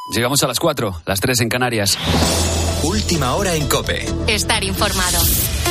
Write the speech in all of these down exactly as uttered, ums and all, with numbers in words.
Llegamos a las cuatro, las tres en Canarias. Última hora en COPE. Estar informado.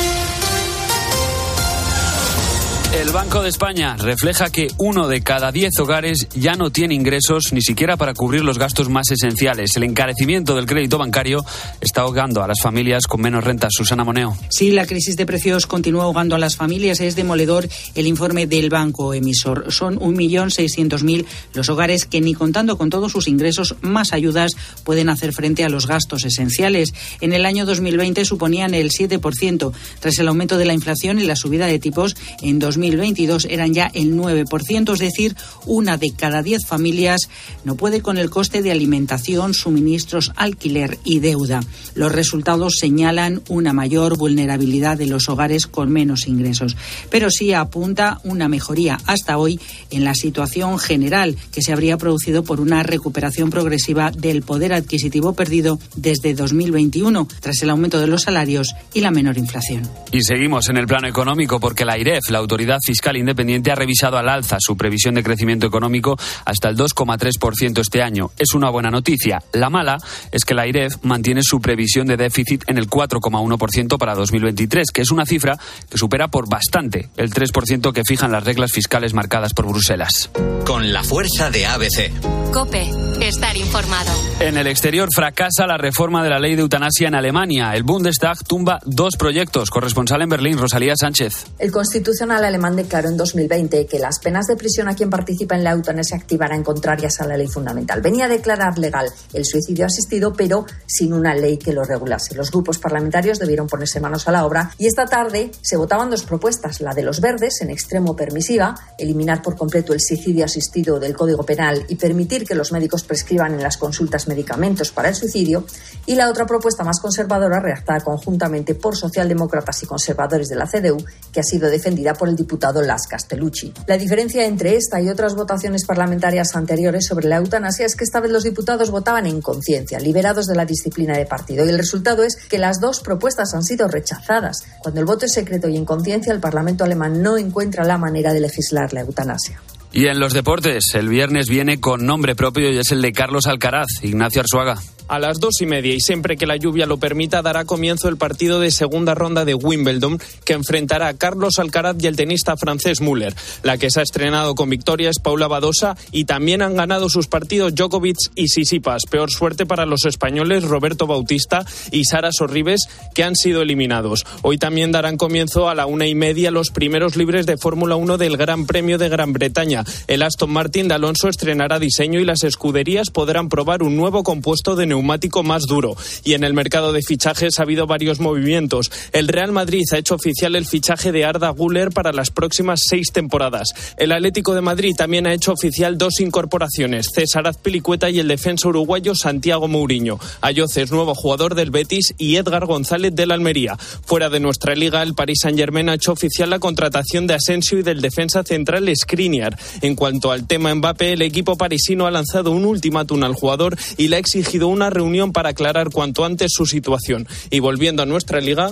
El Banco de España refleja que uno de cada diez hogares ya no tiene ingresos ni siquiera para cubrir los gastos más esenciales. El encarecimiento del crédito bancario está ahogando a las familias con menos rentas. Susana Moneo. Sí, la crisis de precios continúa ahogando a las familias. Es demoledor el informe del banco emisor. Son un millón seiscientos mil los hogares que ni contando con todos sus ingresos más ayudas pueden hacer frente a los gastos esenciales. En el año dos mil veinte suponían el siete por ciento. Tras el aumento de la inflación y la subida de tipos, en dos mil veintidós eran ya el nueve por ciento, es decir, una de cada diez familias no puede con el coste de alimentación, suministros, alquiler y deuda. Los resultados señalan una mayor vulnerabilidad de los hogares con menos ingresos, pero sí apunta una mejoría hasta hoy en la situación general que se habría producido por una recuperación progresiva del poder adquisitivo perdido desde dos mil veintiuno, tras el aumento de los salarios y la menor inflación. Y seguimos en el plano económico porque la AIREF, la Autoridad Fiscal Independiente, ha revisado al alza su previsión de crecimiento económico hasta el dos coma tres por ciento este año. Es una buena noticia. La mala es que la AIREF mantiene su previsión de déficit en el cuatro coma uno por ciento para dos mil veintitrés, que es una cifra que supera por bastante el tres por ciento que fijan las reglas fiscales marcadas por Bruselas. Con la fuerza de A B C. COPE. Estar informado. En el exterior fracasa la reforma de la ley de eutanasia en Alemania. El Bundestag tumba dos proyectos. Corresponsal en Berlín, Rosalía Sánchez. El Constitucional alemán declaró en dos mil veinte que las penas de prisión a quien participa en la eutanasia activa eran contrarias a la ley fundamental. Venía a declarar legal el suicidio asistido, pero sin una ley que lo regulase. Los grupos parlamentarios debieron ponerse manos a la obra y esta tarde se votaban dos propuestas. La de los verdes, en extremo permisiva, eliminar por completo el suicidio asistido del Código Penal y permitir que los médicos prescriban en las consultas medicamentos para el suicidio, y la otra propuesta más conservadora, redactada conjuntamente por socialdemócratas y conservadores de la C D U, que ha sido defendida por el diputado Las Castellucci. La diferencia entre esta y otras votaciones parlamentarias anteriores sobre la eutanasia es que esta vez los diputados votaban en conciencia, liberados de la disciplina de partido, y el resultado es que las dos propuestas han sido rechazadas. Cuando el voto es secreto y en conciencia, el Parlamento alemán no encuentra la manera de legislar la eutanasia. Y en los deportes, el viernes viene con nombre propio y es el de Carlos Alcaraz. Ignacio Arzuaga. A las dos y media, y siempre que la lluvia lo permita, dará comienzo el partido de segunda ronda de Wimbledon, que enfrentará a Carlos Alcaraz y el tenista francés Müller. La que se ha estrenado con victoria es Paula Badosa, y también han ganado sus partidos Djokovic y Tsitsipas. Peor suerte para los españoles Roberto Bautista y Sara Sorribes, que han sido eliminados. Hoy también darán comienzo a la una y media los primeros libres de Fórmula uno del Gran Premio de Gran Bretaña. El Aston Martin de Alonso estrenará diseño y las escuderías podrán probar un nuevo compuesto de neumático más duro. Y en el mercado de fichajes ha habido varios movimientos. El Real Madrid ha hecho oficial el fichaje de Arda Güler para las próximas seis temporadas. El Atlético de Madrid también ha hecho oficial dos incorporaciones, César Azpilicueta y el defensa uruguayo Santiago Mourinho. Ayoce es nuevo jugador del Betis y Edgar González del Almería. Fuera de nuestra liga, el Paris Saint-Germain ha hecho oficial la contratación de Asensio y del defensa central Skriniar. En cuanto al tema Mbappé, el equipo parisino ha lanzado un ultimátum al jugador y le ha exigido una reunión para aclarar cuanto antes su situación. Y volviendo a nuestra liga,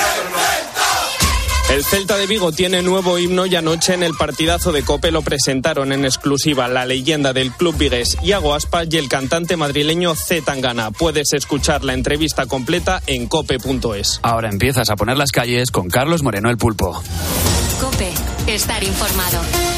el Celta de Vigo tiene nuevo himno y anoche en el partidazo de COPE lo presentaron en exclusiva la leyenda del club vigués Iago Aspas y el cantante madrileño C. Tangana. Puedes escuchar la entrevista completa en cope punto es. Ahora empiezas a poner las calles con Carlos Moreno el Pulpo. COPE. Estar informado.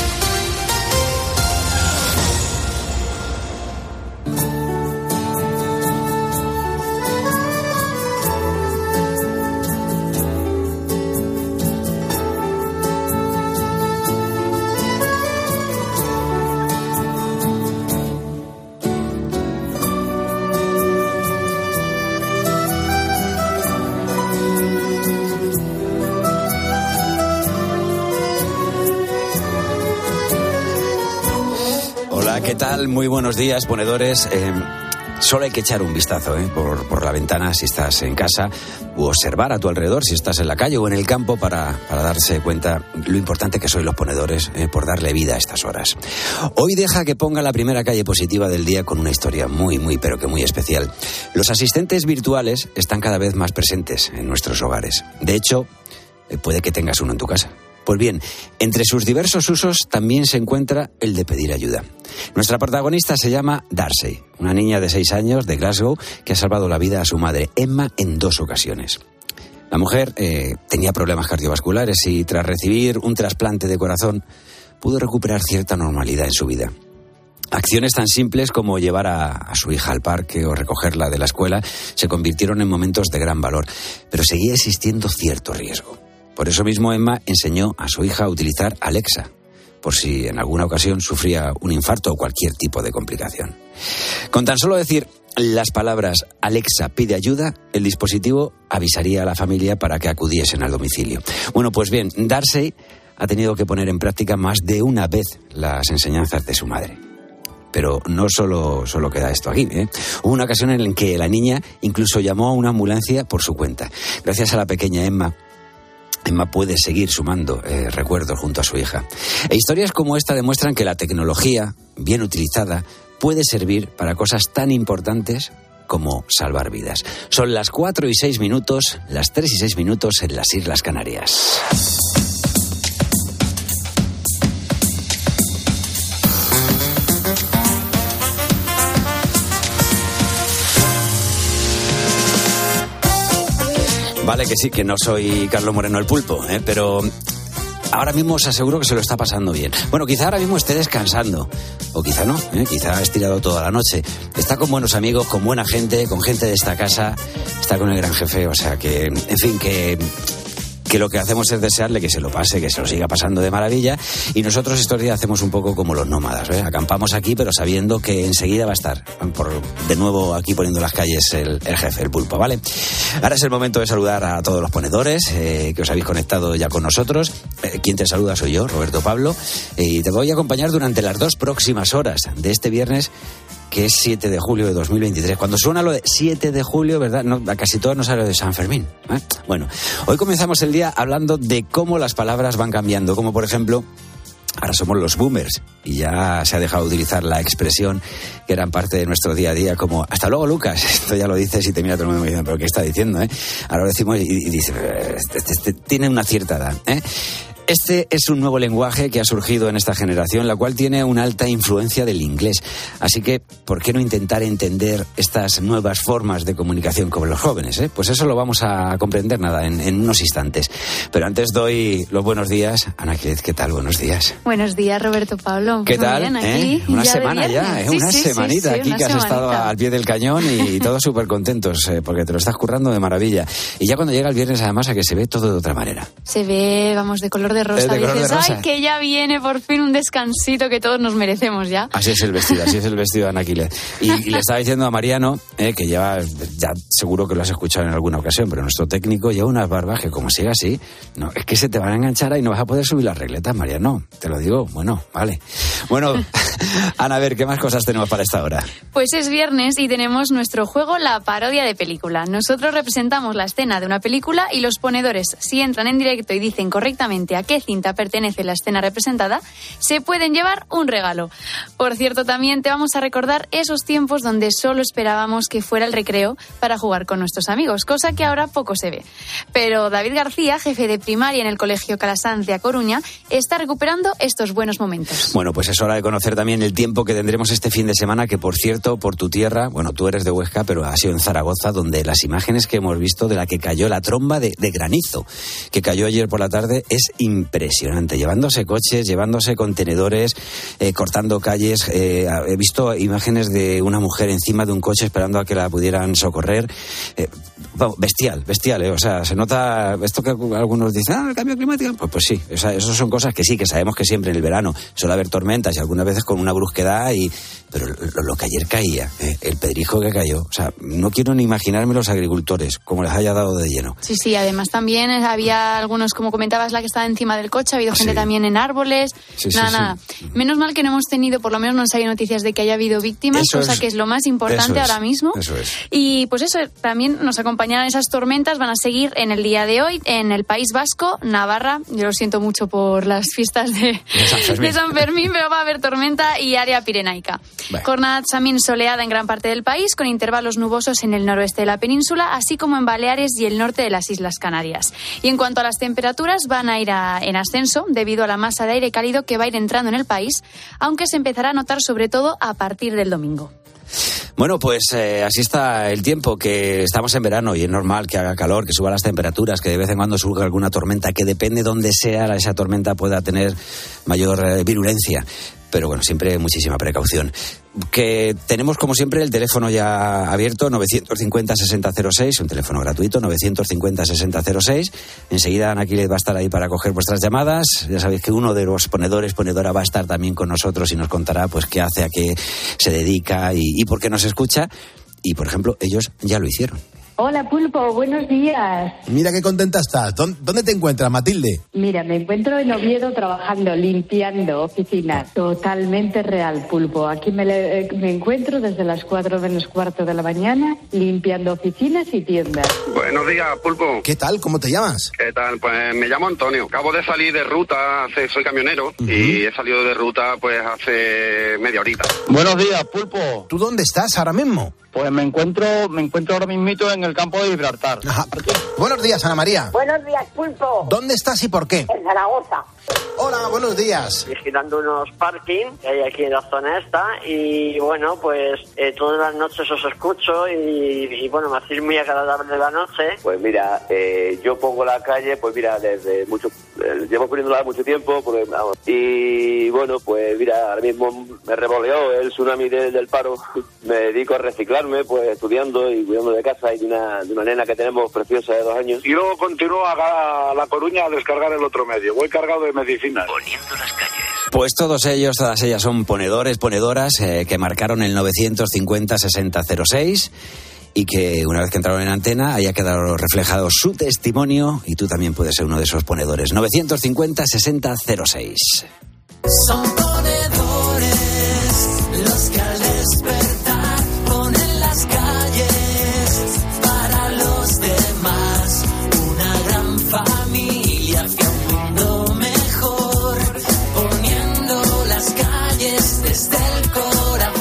¿Qué tal? Muy buenos días, ponedores. Eh, solo hay que echar un vistazo eh, por, por la ventana si estás en casa, u observar a tu alrededor si estás en la calle o en el campo para, para darse cuenta lo importante que sois los ponedores eh, por darle vida a estas horas. Hoy deja que ponga la primera calle positiva del día con una historia muy, muy, pero que muy especial. Los asistentes virtuales están cada vez más presentes en nuestros hogares. De hecho, eh, puede que tengas uno en tu casa. Pues bien, entre sus diversos usos también se encuentra el de pedir ayuda. Nuestra protagonista se llama Darcy, una niña de seis años de Glasgow que ha salvado la vida a su madre, Emma, en dos ocasiones. La mujer eh, tenía problemas cardiovasculares y tras recibir un trasplante de corazón pudo recuperar cierta normalidad en su vida. Acciones tan simples como llevar a, a su hija al parque o recogerla de la escuela se convirtieron en momentos de gran valor, pero seguía existiendo cierto riesgo. Por eso mismo Emma enseñó a su hija a utilizar Alexa, por si en alguna ocasión sufría un infarto o cualquier tipo de complicación. Con tan solo decir las palabras Alexa pide ayuda, el dispositivo avisaría a la familia para que acudiesen al domicilio. Bueno, pues bien, Darcy ha tenido que poner en práctica más de una vez las enseñanzas de su madre. Pero no solo, solo queda esto aquí, ¿eh? Hubo una ocasión en la que la niña incluso llamó a una ambulancia por su cuenta. Gracias a la pequeña Emma, Emma puede seguir sumando eh, recuerdos junto a su hija. E historias como esta demuestran que la tecnología, bien utilizada, puede servir para cosas tan importantes como salvar vidas. Son las cuatro y seis minutos, las tres y seis minutos en las Islas Canarias. Vale que sí, que no soy Carlos Moreno el Pulpo, ¿eh? Pero ahora mismo os aseguro que se lo está pasando bien. Bueno, quizá ahora mismo esté descansando, o quizá no, ¿eh? Quizá ha estirado toda la noche. Está con buenos amigos, con buena gente, con gente de esta casa, está con el gran jefe, o sea que, en fin, que... que lo que hacemos es desearle que se lo pase, que se lo siga pasando de maravilla, y nosotros estos días hacemos un poco como los nómadas, ¿eh? Acampamos aquí, pero sabiendo que enseguida va a estar por, de nuevo aquí poniendo las calles el, el jefe, el Pulpo, ¿vale? Ahora es el momento de saludar a todos los ponedores eh, que os habéis conectado ya con nosotros. Eh, quien te saluda soy yo, Roberto Pablo, eh, y te voy a acompañar durante las dos próximas horas de este viernes, que es siete de julio de dos mil veintitrés. Cuando suena lo de siete de julio, ¿verdad? No, a casi todos nos sale de San Fermín, ¿eh? Bueno, hoy comenzamos el día hablando de cómo las palabras van cambiando, como por ejemplo, ahora somos los boomers y ya se ha dejado de utilizar la expresión que eran parte de nuestro día a día como hasta luego, Lucas. Esto ya lo dices y te mira todo el mundo diciendo, pero ¿qué está diciendo, eh? Ahora lo decimos y, y dice, este, este, este, tiene una cierta edad, ¿eh? Este es un nuevo lenguaje que ha surgido en esta generación, la cual tiene una alta influencia del inglés. Así que, ¿por qué no intentar entender estas nuevas formas de comunicación con los jóvenes? ¿eh? Pues eso lo vamos a comprender, nada, en, en unos instantes. Pero antes doy los buenos días. Ana Quiles, ¿qué tal? Buenos días. Buenos días, Roberto Pablo. ¿Qué Muy tal? Bien, aquí, ¿Eh? Una ya semana ya, ¿eh? Sí, una sí, semanita sí, sí, aquí una que has semanita. estado al pie del cañón y todos súper contentos, eh, porque te lo estás currando de maravilla. Y ya cuando llega el viernes, además, a que se ve todo de otra manera. Se ve, vamos, de color de rosa. Eh, de color Dices, de rosa. ay, que ya viene por fin un descansito que todos nos merecemos ya. Así es el vestido, así es el vestido de Ana Quiles. Y, y le estaba diciendo a Mariano, eh, que lleva, ya seguro que lo has escuchado en alguna ocasión, pero nuestro técnico lleva unas barbas que como siga así, no, es que se te van a enganchar ahí y no vas a poder subir las regletas, Mariano. Te lo digo, bueno, vale. Bueno, Ana, a ver, ¿qué más cosas tenemos para esta hora? Pues es viernes y tenemos nuestro juego La Parodia de Película. Nosotros representamos la escena de una película y los ponedores, si entran en directo y dicen correctamente a qué cinta pertenece la escena representada, se pueden llevar un regalo. Por cierto, también te vamos a recordar esos tiempos donde solo esperábamos que fuera el recreo para jugar con nuestros amigos, cosa que ahora poco se ve. Pero David García, jefe de primaria en el Colegio Calasanz de A Coruña, está recuperando estos buenos momentos. Bueno, pues es hora de conocer también el tiempo que tendremos este fin de semana, que por cierto, por tu tierra, bueno, tú eres de Huesca, pero ha sido en Zaragoza, donde las imágenes que hemos visto de la que cayó la tromba de, de granizo, que cayó ayer por la tarde, es impresionante, llevándose coches, llevándose contenedores, eh, cortando calles. Eh, he visto imágenes de una mujer encima de un coche esperando a que la pudieran socorrer. Eh, bueno, bestial, bestial, eh. O sea, se nota esto que algunos dicen, ah, el cambio climático. Pues, pues sí, o sea, eso son cosas que sí, que sabemos que siempre en el verano suele haber tormentas y algunas veces con una brusquedad, y pero lo, lo que ayer caía, eh, el pedrijo que cayó, o sea, no quiero ni imaginarme los agricultores, como les haya dado de lleno. Sí, sí, además también había algunos, como comentabas, la que estaba encima del coche, ha habido gente Sí. también en árboles, Sí, nada, sí, nada. sí. Menos mal que no hemos tenido, por lo menos no nos hay noticias de que haya habido víctimas, Eso cosa es- que es lo más importante eso es, ahora mismo. eso es. Y pues eso, también nos acompañarán esas tormentas, van a seguir en el día de hoy en el País Vasco, Navarra. Yo lo siento mucho por las fiestas de, De San Fermín. de San Fermín, pero va a haber tormenta, y área pirenaica. Bueno. Jornada también soleada en gran parte del país, con intervalos nubosos en el noroeste de la península, así como en Baleares y el norte de las Islas Canarias. Y en cuanto a las temperaturas, van a ir a, en ascenso debido a la masa de aire cálido que va a ir entrando en el país, aunque se empezará a notar sobre todo a partir del domingo. Bueno, pues eh, así está el tiempo, que estamos en verano y es normal que haga calor, que suban las temperaturas, que de vez en cuando surja alguna tormenta, que depende de dónde sea esa tormenta pueda tener mayor eh, virulencia. Pero bueno, siempre muchísima precaución. Que tenemos, como siempre, el teléfono ya abierto, novecientos cincuenta sesenta cero seis, un teléfono gratuito, novecientos cincuenta sesenta cero seis. Enseguida Ana Quiles va a estar ahí para coger vuestras llamadas. Ya sabéis que uno de los ponedores, ponedora, va a estar también con nosotros y nos contará pues qué hace, a qué se dedica y, y por qué nos escucha. Y, por ejemplo, ellos ya lo hicieron. Hola, Pulpo, buenos días. Mira qué contenta estás. ¿Dónde te encuentras, Matilde? Mira, me encuentro en Oviedo trabajando, limpiando oficinas. Totalmente real, Pulpo. Aquí me, le, me encuentro desde las cuatro menos cuarto de la mañana, limpiando oficinas y tiendas. Buenos días, Pulpo. ¿Qué tal? ¿Cómo te llamas? ¿Qué tal? Pues me llamo Antonio. Acabo de salir de ruta, hace, soy camionero, uh-huh. y he salido de ruta pues hace media horita. Buenos días, Pulpo. ¿Tú dónde estás ahora mismo? Pues me encuentro me encuentro ahora mismito en el campo de Gibraltar. Ajá. Buenos días, Ana María. Buenos días, Pulpo. ¿Dónde estás y por qué? En Zaragoza. Hola, buenos días. Vigilando unos parking que hay aquí en la zona esta y bueno, pues eh, todas las noches os escucho y, y bueno, me hacéis muy agradable la noche. Pues mira, eh, yo pongo la calle, pues mira, desde mucho, eh, llevo poniéndola mucho tiempo, porque, vamos, y bueno, pues mira, ahora mismo me revoleó el tsunami de, del paro, me dedico a reciclarme, pues estudiando y cuidando de casa y de una, de una nena que tenemos preciosa de dos años. Y luego continúo a La Coruña a descargar el otro medio, voy cargado de medicinas. Poniendo las calles. Pues todos ellos, todas ellas son ponedores, ponedoras eh, que marcaron el novecientos cincuenta sesenta cero seis y que una vez que entraron en antena haya quedado reflejado su testimonio y tú también puedes ser uno de esos ponedores. novecientos cincuenta sesenta cero seis. Son ponedores los que al despertar ponen las calles para los demás, una gran familia hacia un mundo mejor, poniendo las calles desde el corazón.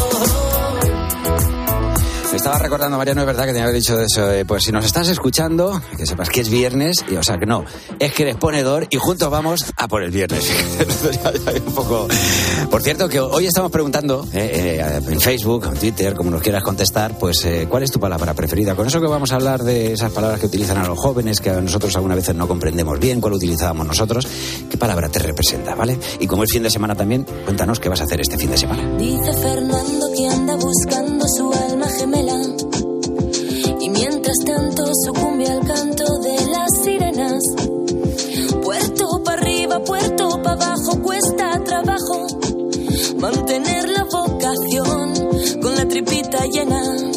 Me estaba recordando, Mariano, es verdad que tenía que haber dicho eso, de, pues si nos estás escuchando, que sepas que es viernes, y o sea que no, es que eres ponedor y juntos vamos a por el viernes. Un poco. Por cierto, que hoy estamos preguntando eh, eh, en Facebook, en Twitter, como nos quieras contestar, pues eh, ¿cuál es tu palabra preferida? Con eso que vamos a hablar de esas palabras que utilizan a los jóvenes, que a nosotros algunas veces no comprendemos bien, cuál utilizábamos nosotros, ¿qué palabra te representa, vale? Y como es fin de semana también, cuéntanos qué vas a hacer este fin de semana. Dice Fernando que anda buscando su alma gemela y mientras tanto sucumbe al canto de las sirenas. Puerto para arriba, puerto para abajo, cuesta trabajo mantener la vocación con la tripita llena.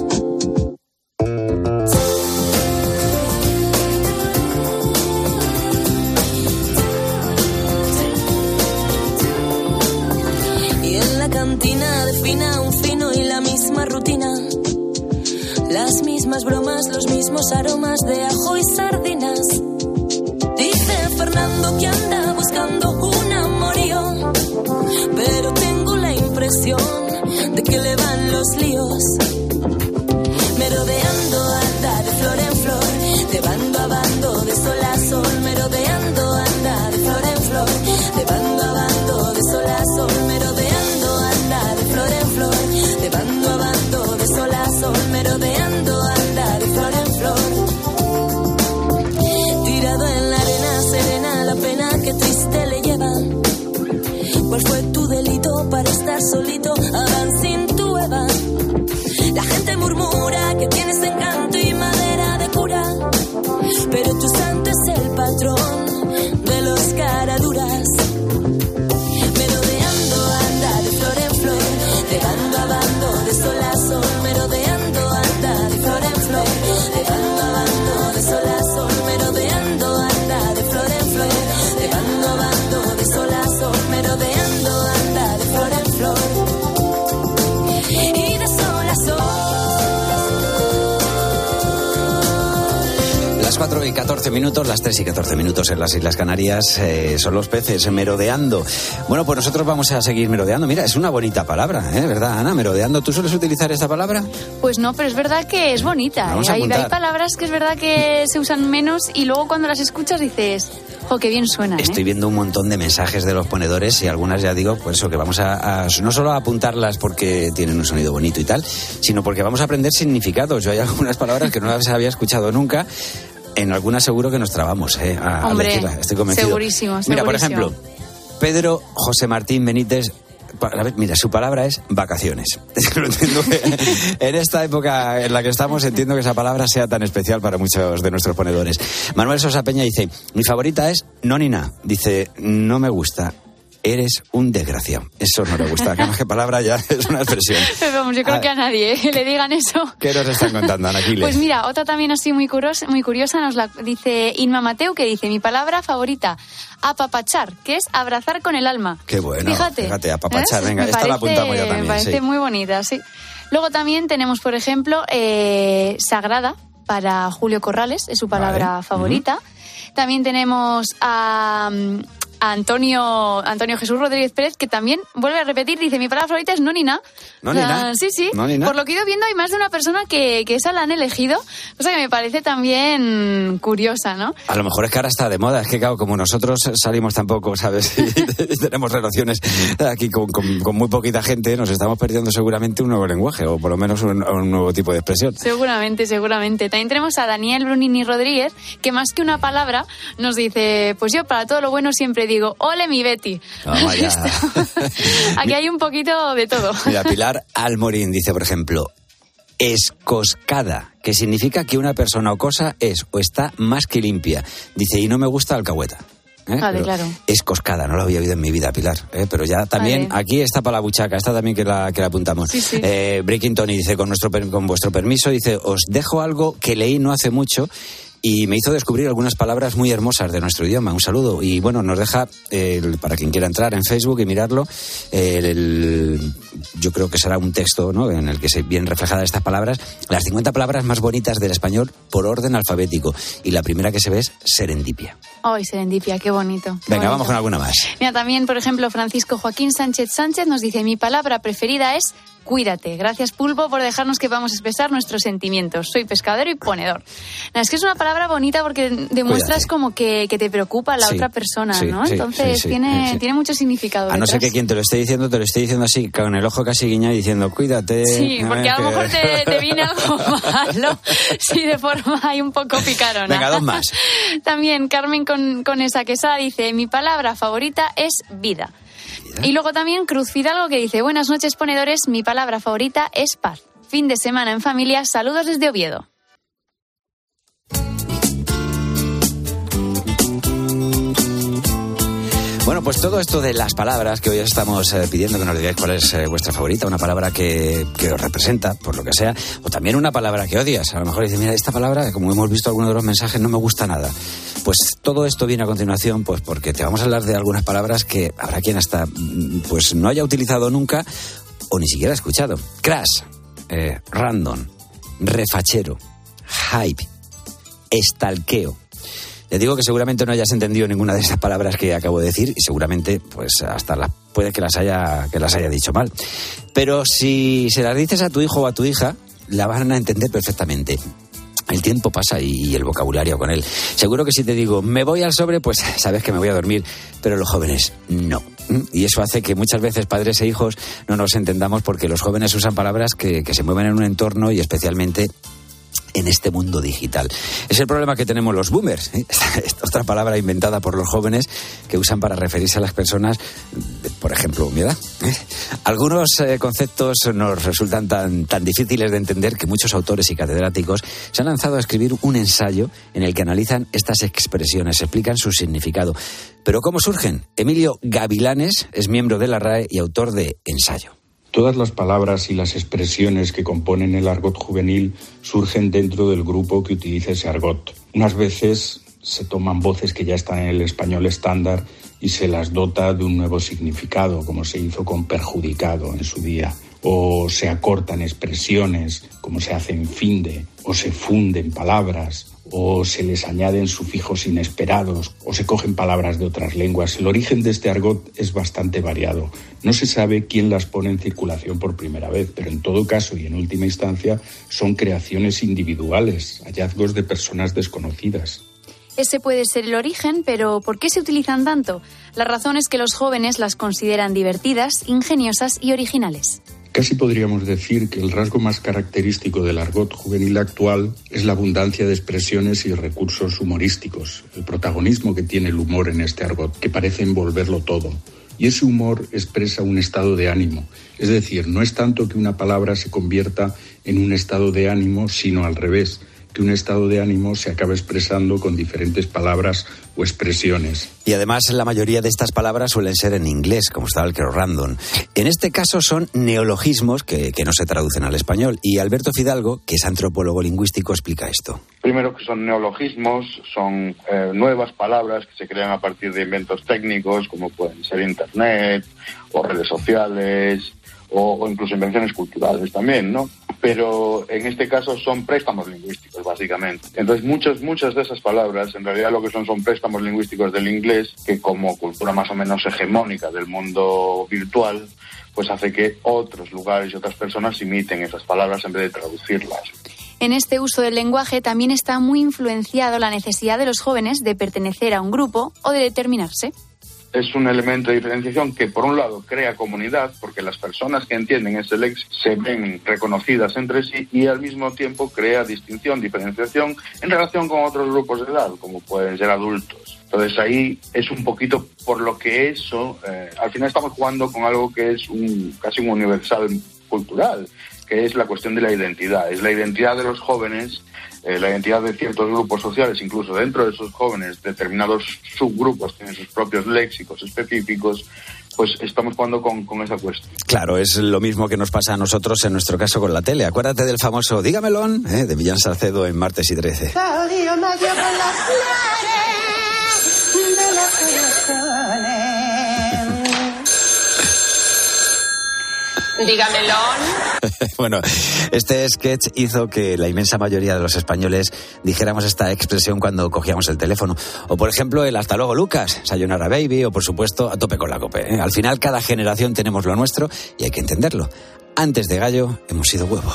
Y en la cantina defina un fino y la misma rutina, las mismas bromas, los mismos aromas de ajo y sardinas. Dice Fernando que anda buscando un amorío, pero tengo la impresión de que le van los líos. Merodeando anda de flor en flor, de bando a bando, de sol a sol. Merodeando anda de flor en flor, de bando a bando, de sol a sol. Merodeando anda de flor en flor, de bando a bando, de sol a sol. Merodeando anda de flor en flor. Tirado en la arena serena, la pena que triste le lleva. ¿Cuál fue tu delito para estar solito? Hagan sin tu Eva. La gente murmura que tienes encanto y madera de cura, pero tu santo es el patrón de los caraduras. Merodeando anda de flor en flor, de bando a bando, de sol a sol. Merodeando anda de flor en flor, de bando a bando, de sol a sol. Merodeando anda de flor en flor, de bando a bando, de sol a sol. Merodeando anda de flor en flor y de sol a sol. y catorce minutos, las tres y catorce minutos en las Islas Canarias, eh, son los peces merodeando. Bueno, pues nosotros vamos a seguir merodeando. Mira, es una bonita palabra, ¿eh? ¿Verdad, Ana? Merodeando. ¿Tú sueles utilizar esta palabra? Pues no, pero es verdad que es bonita. Vamos ¿eh? a hay, apuntar. hay palabras que es verdad que se usan menos y luego cuando las escuchas dices, jo, qué bien suenan. Estoy ¿eh? viendo un montón de mensajes de los ponedores y algunas ya digo, pues eso, que vamos a, a no solo a apuntarlas porque tienen un sonido bonito y tal, sino porque vamos a aprender significados. Yo hay algunas palabras que no las había escuchado nunca. En algunas seguro que nos trabamos, ¿eh? A, Hombre, a decirlas. Estoy convencido. Segurísimo, segurísimo. Mira, por ejemplo, Pedro José Martín Benítez. A ver, mira, su palabra es vacaciones. Lo entiendo que en esta época en la que estamos entiendo que esa palabra sea tan especial para muchos de nuestros ponedores. Manuel Sosa Peña dice, mi favorita es no ni na. Dice, no me gusta. Eres un desgraciado. Eso no le gusta. Que más que palabra ya es una expresión. Pero vamos, yo creo a que a nadie ¿eh? le digan eso. ¿Qué nos están contando, Ana Aquiles? Pues mira, otra también así muy curiosa, muy curiosa nos la dice Inma Mateu, que dice, mi palabra favorita, apapachar, que es abrazar con el alma. Qué bueno. Fíjate. Fíjate, apapachar. ¿Eh? Venga, Me esta parece, la apuntamos yo también. Me parece sí. muy bonita, sí. Luego también tenemos, por ejemplo, eh, sagrada, para Julio Corrales, es su palabra Vale. favorita. Uh-huh. También tenemos a... a Antonio, Antonio Jesús Rodríguez Pérez, que también vuelve a repetir, dice, mi palabra favorita es no ni na. No ni na. Sí, sí. No ni na. Por lo que he ido viendo hay más de una persona que, que esa la han elegido, cosa que me parece también curiosa, ¿no? A lo mejor es que ahora está de moda, es que claro, como nosotros salimos tampoco, ¿sabes? Y tenemos relaciones aquí con, con, con muy poquita gente, nos estamos perdiendo seguramente un nuevo lenguaje, o por lo menos un, un nuevo tipo de expresión. Seguramente, seguramente. También tenemos a Daniel Brunini Rodríguez, que más que una palabra nos dice, pues yo para todo lo bueno siempre digo, ole mi Betty. Oh, Aquí hay un poquito de todo. Mira, Pilar Almorín dice, por ejemplo, escoscada, que significa que una persona o cosa es o está más que limpia. Dice, y no me gusta alcahueta. ¿Eh? Vale, Pero claro. Escoscada, no lo había oído en mi vida, Pilar. ¿eh? Pero ya también, Vale. aquí está para la buchaca, esta también que la, que la apuntamos. Sí, sí. Eh, Breaking Tony dice, con, nuestro, con vuestro permiso, dice, os dejo algo que leí no hace mucho y me hizo descubrir algunas palabras muy hermosas de nuestro idioma. Un saludo. Y bueno, nos deja, eh, para quien quiera entrar en Facebook y mirarlo, eh, el, el, yo creo que será un texto, ¿no?, en el que se vienen reflejadas estas palabras, las cincuenta palabras más bonitas del español por orden alfabético. Y la primera que se ve es serendipia. Ay, serendipia, qué bonito. Qué Venga, bonito. vamos con alguna más. Mira, también, por ejemplo, Francisco Joaquín Sánchez Sánchez nos dice, mi palabra preferida es cuídate. Gracias, Pulpo, por dejarnos que podamos expresar nuestros sentimientos. Soy pescadero y ponedor. Nada, es que es una palabra bonita porque demuestras Cuídate. como que, que te preocupa a la Sí, otra persona, sí, ¿no? sí, Entonces sí, sí, tiene, sí. tiene mucho significado. A no ser detrás. que quien te lo esté diciendo, te lo esté diciendo así, con el ojo casi guiñado, diciendo, cuídate. Sí, porque a lo que- mejor te, te viene algo malo, sí, de forma ahí un poco picarona. Venga, dos más. También Carmen con, con esa quesada dice, mi palabra favorita es vida. Y luego también Cruz Fidalgo que dice, buenas noches, ponedores, mi palabra favorita es paz. Fin de semana en familia, saludos desde Oviedo. Bueno, pues todo esto de las palabras que hoy os estamos eh, pidiendo que nos digáis cuál es eh, vuestra favorita, una palabra que, que os representa, por lo que sea, o también una palabra que odias. A lo mejor dices, mira, esta palabra, como hemos visto algunos de los mensajes, no me gusta nada. Pues todo esto viene a continuación, pues porque te vamos a hablar de algunas palabras que habrá quien hasta mm, pues no haya utilizado nunca o ni siquiera ha escuchado. Crash, eh, random, refachero, hype, estalqueo. Te digo que seguramente no hayas entendido ninguna de esas palabras que acabo de decir y seguramente pues hasta las, puede que las haya que las haya dicho mal. Pero si se las dices a tu hijo o a tu hija, la van a entender perfectamente. El tiempo pasa y el vocabulario con él. Seguro que si te digo, me voy al sobre, pues sabes que me voy a dormir, pero los jóvenes no. Y eso hace que muchas veces padres e hijos no nos entendamos porque los jóvenes usan palabras que, que se mueven en un entorno y especialmente en este mundo digital. Es el problema que tenemos los boomers, ¿eh? Esta otra palabra inventada por los jóvenes que usan para referirse a las personas, de, por ejemplo, mi edad. ¿eh? Algunos eh, conceptos nos resultan tan, tan difíciles de entender que muchos autores y catedráticos se han lanzado a escribir un ensayo en el que analizan estas expresiones, explican su significado. Pero ¿cómo surgen? Emilio Gavilanes es miembro de la R A E y autor de Ensayo. Todas las palabras y las expresiones que componen el argot juvenil surgen dentro del grupo que utiliza ese argot. Unas veces se toman voces que ya están en el español estándar y se las dota de un nuevo significado, como se hizo con perjudicado en su día. O se acortan expresiones, como se hace en finde, o se funden palabras, o se les añaden sufijos inesperados, o se cogen palabras de otras lenguas. El origen de este argot es bastante variado. No se sabe quién las pone en circulación por primera vez, pero en todo caso y en última instancia son creaciones individuales, hallazgos de personas desconocidas. Ese puede ser el origen, pero ¿por qué se utilizan tanto? La razón es que los jóvenes las consideran divertidas, ingeniosas y originales. Casi podríamos decir que el rasgo más característico del argot juvenil actual es la abundancia de expresiones y recursos humorísticos, el protagonismo que tiene el humor en este argot, que parece envolverlo todo. Y ese humor expresa un estado de ánimo, es decir, no es tanto que una palabra se convierta en un estado de ánimo, sino al revés, que un estado de ánimo se acaba expresando con diferentes palabras o expresiones. Y además la mayoría de estas palabras suelen ser en inglés, como estaba el Crow Random. En este caso son neologismos que, que no se traducen al español. Y Alberto Fidalgo, que es antropólogo lingüístico, explica esto. Primero que son neologismos, son eh, nuevas palabras que se crean a partir de inventos técnicos, como pueden ser Internet o redes sociales, o, o incluso invenciones culturales también, ¿no? Pero en este caso son préstamos lingüísticos, básicamente. Entonces, muchas, muchas de esas palabras, en realidad lo que son son préstamos lingüísticos del inglés, que como cultura más o menos hegemónica del mundo virtual, pues hace que otros lugares y otras personas imiten esas palabras en vez de traducirlas. En este uso del lenguaje también está muy influenciado la necesidad de los jóvenes de pertenecer a un grupo o de determinarse. Es un elemento de diferenciación que, por un lado, crea comunidad, porque las personas que entienden ese léxico se ven reconocidas entre sí, y al mismo tiempo crea distinción, diferenciación en relación con otros grupos de edad, como pueden ser adultos. Entonces ahí es un poquito por lo que eso, eh, al final estamos jugando con algo que es un casi un universal cultural, que es la cuestión de la identidad. Es la identidad de los jóvenes, eh, la identidad de ciertos grupos sociales, incluso dentro de esos jóvenes, determinados subgrupos tienen sus propios léxicos específicos, pues estamos jugando con, con esa cuestión. Claro, es lo mismo que nos pasa a nosotros en nuestro caso con la tele. Acuérdate del famoso Dígamelo, ¿eh? de Millán Salcedo en Martes y Trece. Dígamelo. Bueno, este sketch hizo que la inmensa mayoría de los españoles dijéramos esta expresión cuando cogíamos el teléfono. O, por ejemplo, el hasta luego, Lucas, sayonara baby, o, por supuesto, a tope con la cope, ¿eh? Al final, cada generación tenemos lo nuestro y hay que entenderlo. Antes de gallo, hemos sido huevo.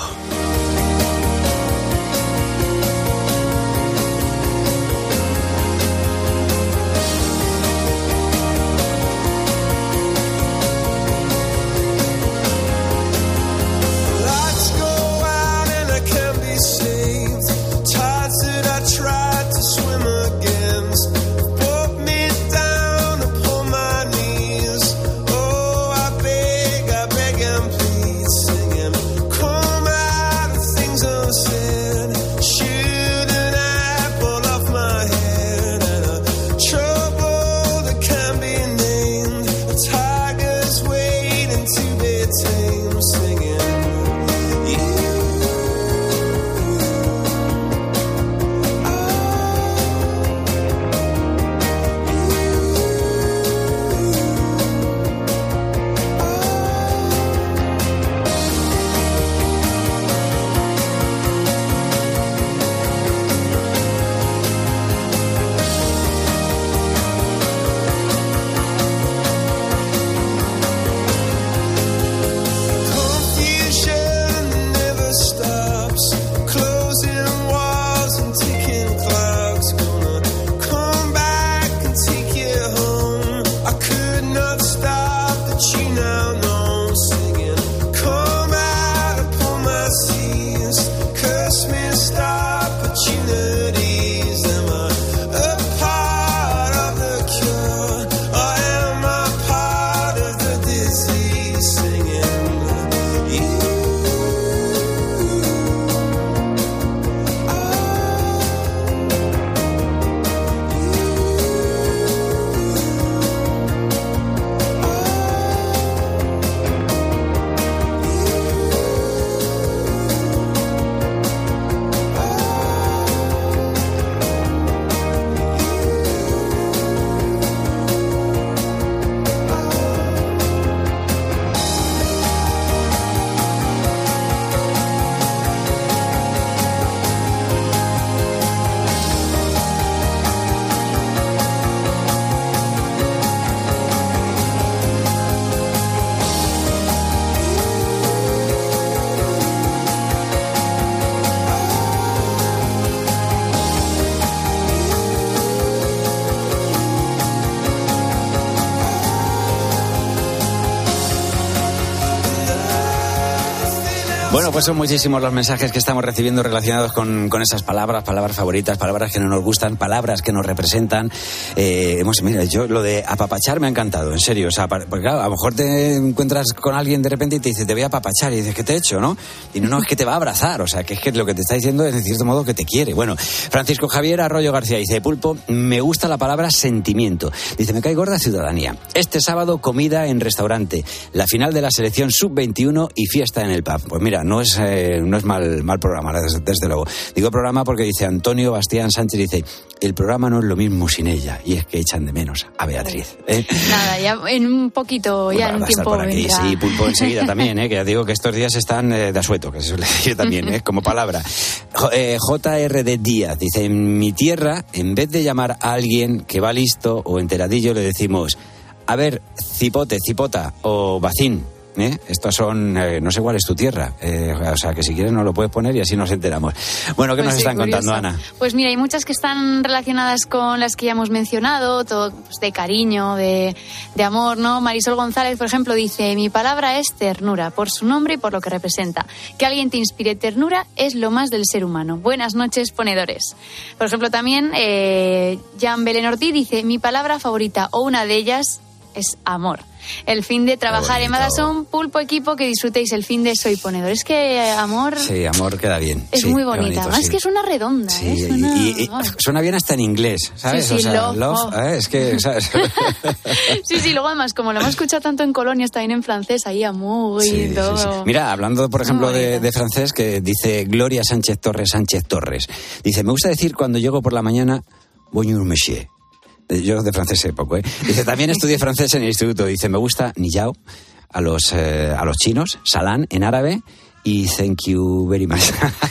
Bueno, pues son muchísimos los mensajes que estamos recibiendo relacionados con, con esas palabras, palabras favoritas, palabras que no nos gustan, palabras que nos representan. Eh, hemos, mira, yo lo de apapachar me ha encantado, en serio. O sea, porque claro, a lo mejor te encuentras con alguien de repente y te dice, te voy a apapachar, y dices, ¿qué te he hecho, no? Y no, no, es que te va a abrazar, o sea, que es que lo que te está diciendo es, de cierto modo, que te quiere. Bueno, Francisco Javier Arroyo García dice, Pulpo, me gusta la palabra sentimiento. Dice, me cae gorda ciudadanía. Este sábado, comida en restaurante, la final de la selección sub veintiuno y fiesta en el pub. Pues mira, no es, eh, no es mal, mal programa, desde, desde luego. Digo programa porque dice Antonio Bastián Sánchez, dice, el programa no es lo mismo sin ella, y es que echan de menos a Beatriz. ¿eh? Nada, ya en un poquito, ya en un tiempo por aquí. vendrá. Sí, Pulpo enseguida también, ¿eh? que ya digo que estos días están eh, de asueto, que se suele decir también, ¿eh? como palabra. J- eh, J R D Díaz dice, en mi tierra, en vez de llamar a alguien que va listo o enteradillo, le decimos, a ver, cipote, cipota o bacín. ¿Eh? Estos son, eh, no sé cuál es tu tierra, eh, o sea que si quieres nos lo puedes poner y así nos enteramos. Bueno, ¿qué Pues nos sí, están curioso. contando, Ana? Pues mira, hay muchas que están relacionadas con las que ya hemos mencionado, todo pues, de cariño, de, de amor, ¿no? Marisol González, por ejemplo, dice, mi palabra es ternura, por su nombre y por lo que representa. Que alguien te inspire ternura es lo más del ser humano. Buenas noches, ponedores. Por ejemplo, también eh, Jan Belén Ortiz dice, mi palabra favorita o una de ellas es amor. El fin de trabajar en Madasón, Pulpo equipo, que disfrutéis el fin de Soy Ponedor. Es que eh, amor... Sí, amor queda bien. Es sí, muy qué bonita. bonito, Además sí. que suena redonda. Sí, ¿eh? Suena... y, y- y suena bien hasta en inglés, ¿sabes? Sí, sí, o sea, love, love, oh. ¿eh? es que, ¿sabes? Sí, sí, luego además, como lo hemos escuchado tanto en colonias, también en francés, ahí amor y Sí, sí, todo. sí. Mira, hablando, por ejemplo, Muy de, bonito. de francés, que dice Gloria Sánchez Torres Sánchez Torres. Dice, me gusta decir cuando llego por la mañana, bonjour, monsieur. Yo de francés sé poco, ¿eh? Dice, también estudié francés en el instituto. Dice, me gusta ni yao a los, eh, a los chinos, salán en árabe y thank you very much.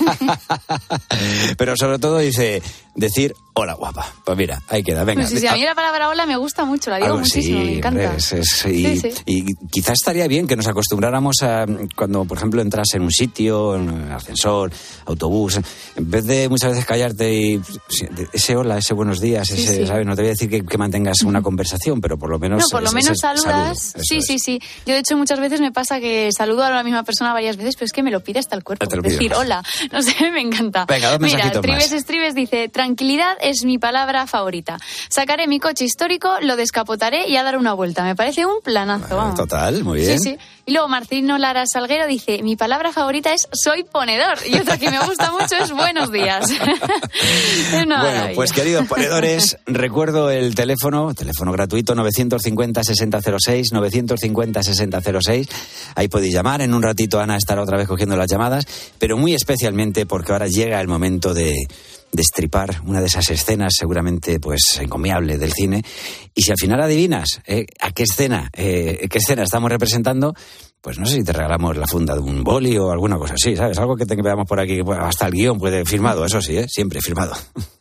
Pero sobre todo dice, decir hola guapa. Pues mira, ahí queda, venga. Pues sí, sí, a mí la palabra hola me gusta mucho, la digo Algo muchísimo, así, me encanta. hombre, es- es- y, Sí, sí. y quizás estaría bien que nos acostumbráramos a cuando, por ejemplo, entras en un sitio, en un ascensor, autobús, en vez de muchas veces callarte y ese hola, ese buenos días, Sí, ese, sí. ¿sabes? No te voy a decir que, que mantengas una conversación, pero por lo menos... No, por lo ese- menos ese saludo, saludas. eso Sí, es. sí, sí. Yo, de hecho, muchas veces me pasa que saludo a la misma persona varias veces, pero es que me lo pide hasta el cuerpo. Te lo pide Decir más. hola. No sé, me encanta. Venga, dos Mira, mensajitos Tribes más. Estribes dice, tranquilidad es mi palabra favorita. Sacaré mi coche histórico, lo descapotaré y a dar una vuelta. Me parece un planazo, vamos. Total, muy bien. Sí, sí. Y luego Marcelino Lara Salguero dice, mi palabra favorita es soy ponedor. Y otra que me gusta mucho es buenos días. Es una Bueno, maravilla. pues queridos ponedores, recuerdo el teléfono, teléfono gratuito novecientos cincuenta sesenta cero seis, novecientos cincuenta sesenta cero seis. Ahí podéis llamar, en un ratito Ana estará otra vez cogiendo las llamadas, pero muy especialmente porque ahora llega el momento de destripar una de esas escenas seguramente pues encomiable del cine, y si al final adivinas eh, a qué escena eh, qué escena estamos representando, pues no sé si te regalamos la funda de un boli o alguna cosa así, ¿sabes? Algo que te que veamos por aquí, que pueda- hasta el guión puede firmado, eso sí, ¿eh? Siempre firmado.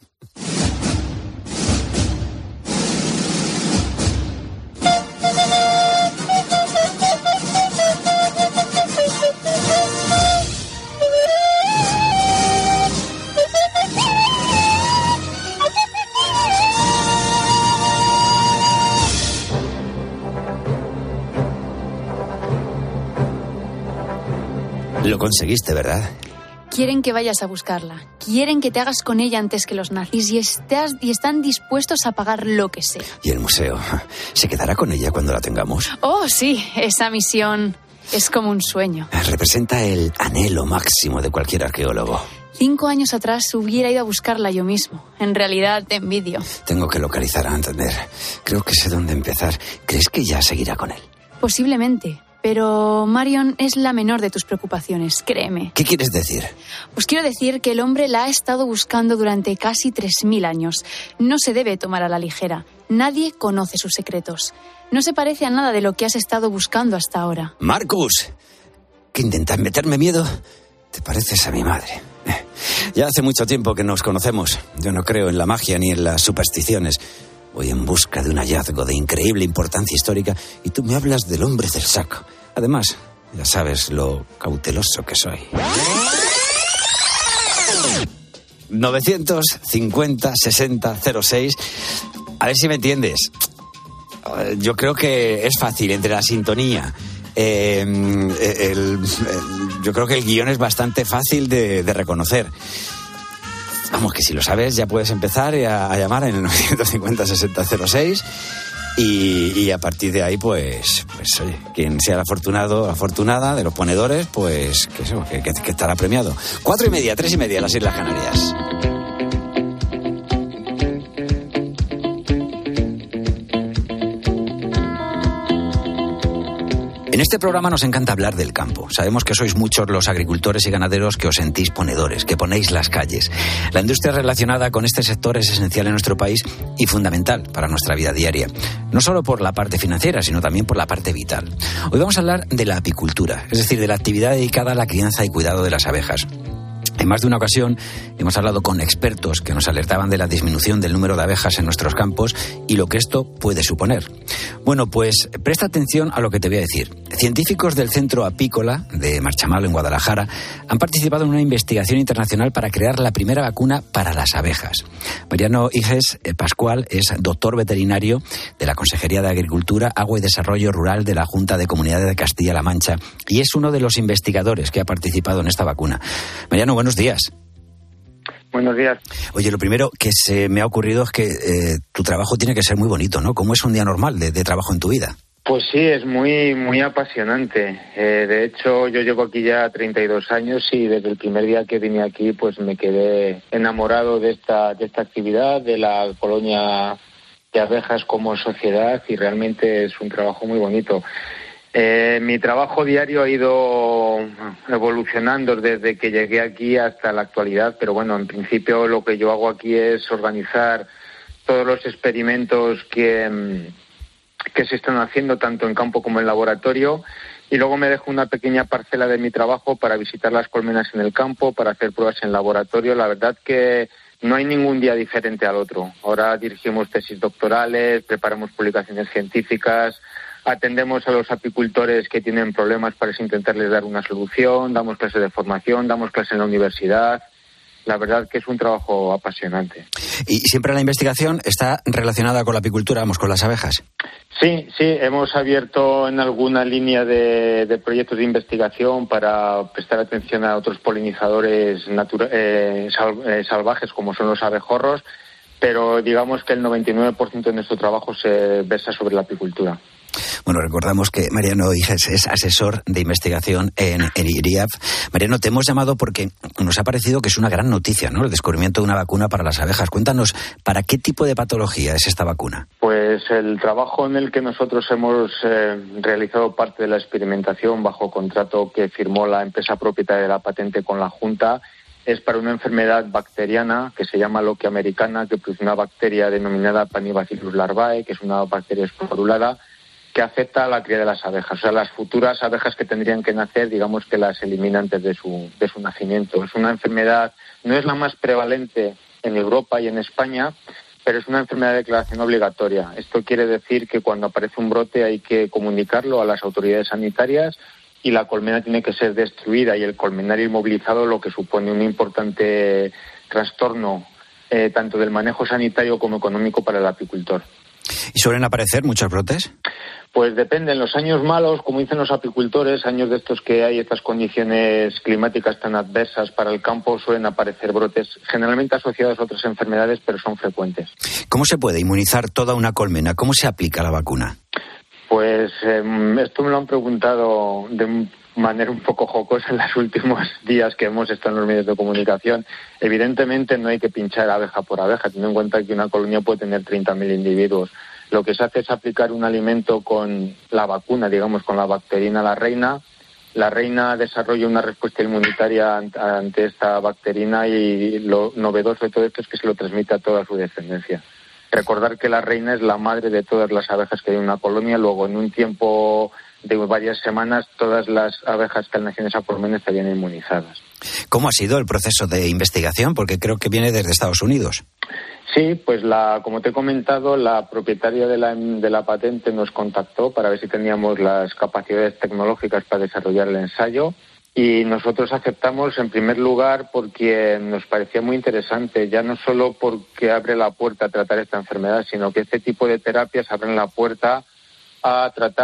Lo conseguiste, ¿verdad? Quieren que vayas a buscarla. Quieren que te hagas con ella antes que los nazis y, estás, y están dispuestos a pagar lo que sea. Y el museo, ¿se quedará con ella cuando la tengamos? Oh, sí, esa misión es como un sueño. Representa el anhelo máximo de cualquier arqueólogo. Cinco años atrás hubiera ido a buscarla yo mismo. En realidad te envidio. Tengo que localizar a entender. Creo que sé dónde empezar. ¿Crees que ya seguirá con él? Posiblemente. Pero Marion es la menor de tus preocupaciones, créeme. ¿Qué quieres decir? Pues quiero decir que el hombre la ha estado buscando durante casi tres mil años. No se debe tomar a la ligera. Nadie conoce sus secretos. No se parece a nada de lo que has estado buscando hasta ahora. Marcus, ¿que intentas meterme miedo? Te pareces a mi madre. Eh, Ya hace mucho tiempo que nos conocemos. Yo no creo en la magia ni en las supersticiones. Voy en busca de un hallazgo de increíble importancia histórica y tú me hablas del hombre del saco. Además, ya sabes lo cauteloso que soy. novecientos cincuenta sesenta cero seis. A ver si me entiendes. Yo creo que es fácil entre la sintonía, eh, el, el yo creo que el guión es bastante fácil de, de reconocer. Vamos, que si lo sabes ya puedes empezar a, a llamar en el novecientos cincuenta sesenta cero seis y, y a partir de ahí, pues, pues oye, quien sea el afortunado, afortunada de los ponedores, pues que, eso, que, que, que estará premiado. Cuatro y media, tres y media, las Islas Canarias. En este programa nos encanta hablar del campo. Sabemos que sois muchos los agricultores y ganaderos que os sentís ponedores, que ponéis las calles. La industria relacionada con este sector es esencial en nuestro país y fundamental para nuestra vida diaria. No solo por la parte financiera, sino también por la parte vital. Hoy vamos a hablar de la apicultura, es decir, de la actividad dedicada a la crianza y cuidado de las abejas. En más de una ocasión hemos hablado con expertos que nos alertaban de la disminución del número de abejas en nuestros campos y lo que esto puede suponer. Bueno, pues presta atención a lo que te voy a decir. Científicos del Centro Apícola de Marchamalo, en Guadalajara, han participado en una investigación internacional para crear la primera vacuna para las abejas. Mariano Iges Pascual es doctor veterinario de la Consejería de Agricultura, Agua y Desarrollo Rural de la Junta de Comunidades de Castilla-La Mancha y es uno de los investigadores que ha participado en esta vacuna. Mariano, buenos días. Buenos días. Oye, lo primero que se me ha ocurrido es que eh, tu trabajo tiene que ser muy bonito, ¿no? ¿Cómo es un día normal de, de trabajo en tu vida? Pues sí, es muy muy apasionante. Eh, de hecho, yo llevo aquí ya treinta y dos años y desde el primer día que vine aquí, pues me quedé enamorado de esta de esta actividad, de la colonia de abejas como sociedad y realmente es un trabajo muy bonito. Eh, mi trabajo diario ha ido evolucionando desde que llegué aquí hasta la actualidad, pero bueno, en principio lo que yo hago aquí es organizar todos los experimentos que, que se están haciendo tanto en campo como en laboratorio y luego me dejo una pequeña parcela de mi trabajo para visitar las colmenas en el campo, para hacer pruebas en laboratorio. La verdad que no hay ningún día diferente al otro. Ahora dirigimos tesis doctorales, preparamos publicaciones científicas, atendemos a los apicultores que tienen problemas para intentarles dar una solución, damos clases de formación, damos clases en la universidad. La verdad que es un trabajo apasionante. ¿Y siempre la investigación está relacionada con la apicultura, vamos, con las abejas? Sí, sí, hemos abierto en alguna línea de, de proyectos de investigación para prestar atención a otros polinizadores natura, eh, sal, eh, salvajes como son los abejorros, pero digamos que el noventa y nueve por ciento de nuestro trabajo se versa sobre la apicultura. Bueno, recordamos que Mariano Iges es asesor de investigación en, en I R I A F. Mariano, te hemos llamado porque nos ha parecido que es una gran noticia, ¿no? El descubrimiento de una vacuna para las abejas. Cuéntanos, ¿para qué tipo de patología es esta vacuna? Pues el trabajo en el que nosotros hemos eh, realizado parte de la experimentación bajo contrato que firmó la empresa propietaria de la patente con la Junta es para una enfermedad bacteriana que se llama loquia americana, que produce una bacteria denominada Panibacillus larvae, que es una bacteria esporulada que afecta a la cría de las abejas. O sea, las futuras abejas que tendrían que nacer, digamos que las elimina antes de su, de su nacimiento. Es una enfermedad, no es la más prevalente en Europa y en España, pero es una enfermedad de declaración obligatoria. Esto quiere decir que cuando aparece un brote hay que comunicarlo a las autoridades sanitarias y la colmena tiene que ser destruida y el colmenario inmovilizado, lo que supone un importante trastorno eh, tanto del manejo sanitario como económico para el apicultor. ¿Y suelen aparecer muchos brotes? Pues depende. En los años malos, como dicen los apicultores, años de estos que hay estas condiciones climáticas tan adversas para el campo, suelen aparecer brotes generalmente asociados a otras enfermedades, pero son frecuentes. ¿Cómo se puede inmunizar toda una colmena? ¿Cómo se aplica la vacuna? Pues eh, esto me lo han preguntado de manera un poco jocosa en los últimos días que hemos estado en los medios de comunicación. Evidentemente no hay que pinchar abeja por abeja, teniendo en cuenta que una colonia puede tener treinta mil individuos. Lo que se hace es aplicar un alimento con la vacuna, digamos, con la bacterina a la reina. La reina desarrolla una respuesta inmunitaria ante esta bacterina y lo novedoso de todo esto es que se lo transmite a toda su descendencia. Recordar que la reina es la madre de todas las abejas que hay en una colonia, luego en un tiempo de varias semanas todas las abejas que han nacido en esa colmena estarían inmunizadas. ¿Cómo ha sido el proceso de investigación? Porque creo que viene desde Estados Unidos. Sí, pues la, como te he comentado, la propietaria de la, de la patente nos contactó para ver si teníamos las capacidades tecnológicas para desarrollar el ensayo y nosotros aceptamos en primer lugar porque nos parecía muy interesante, ya no solo porque abre la puerta a tratar esta enfermedad, sino que este tipo de terapias abren la puerta a tratar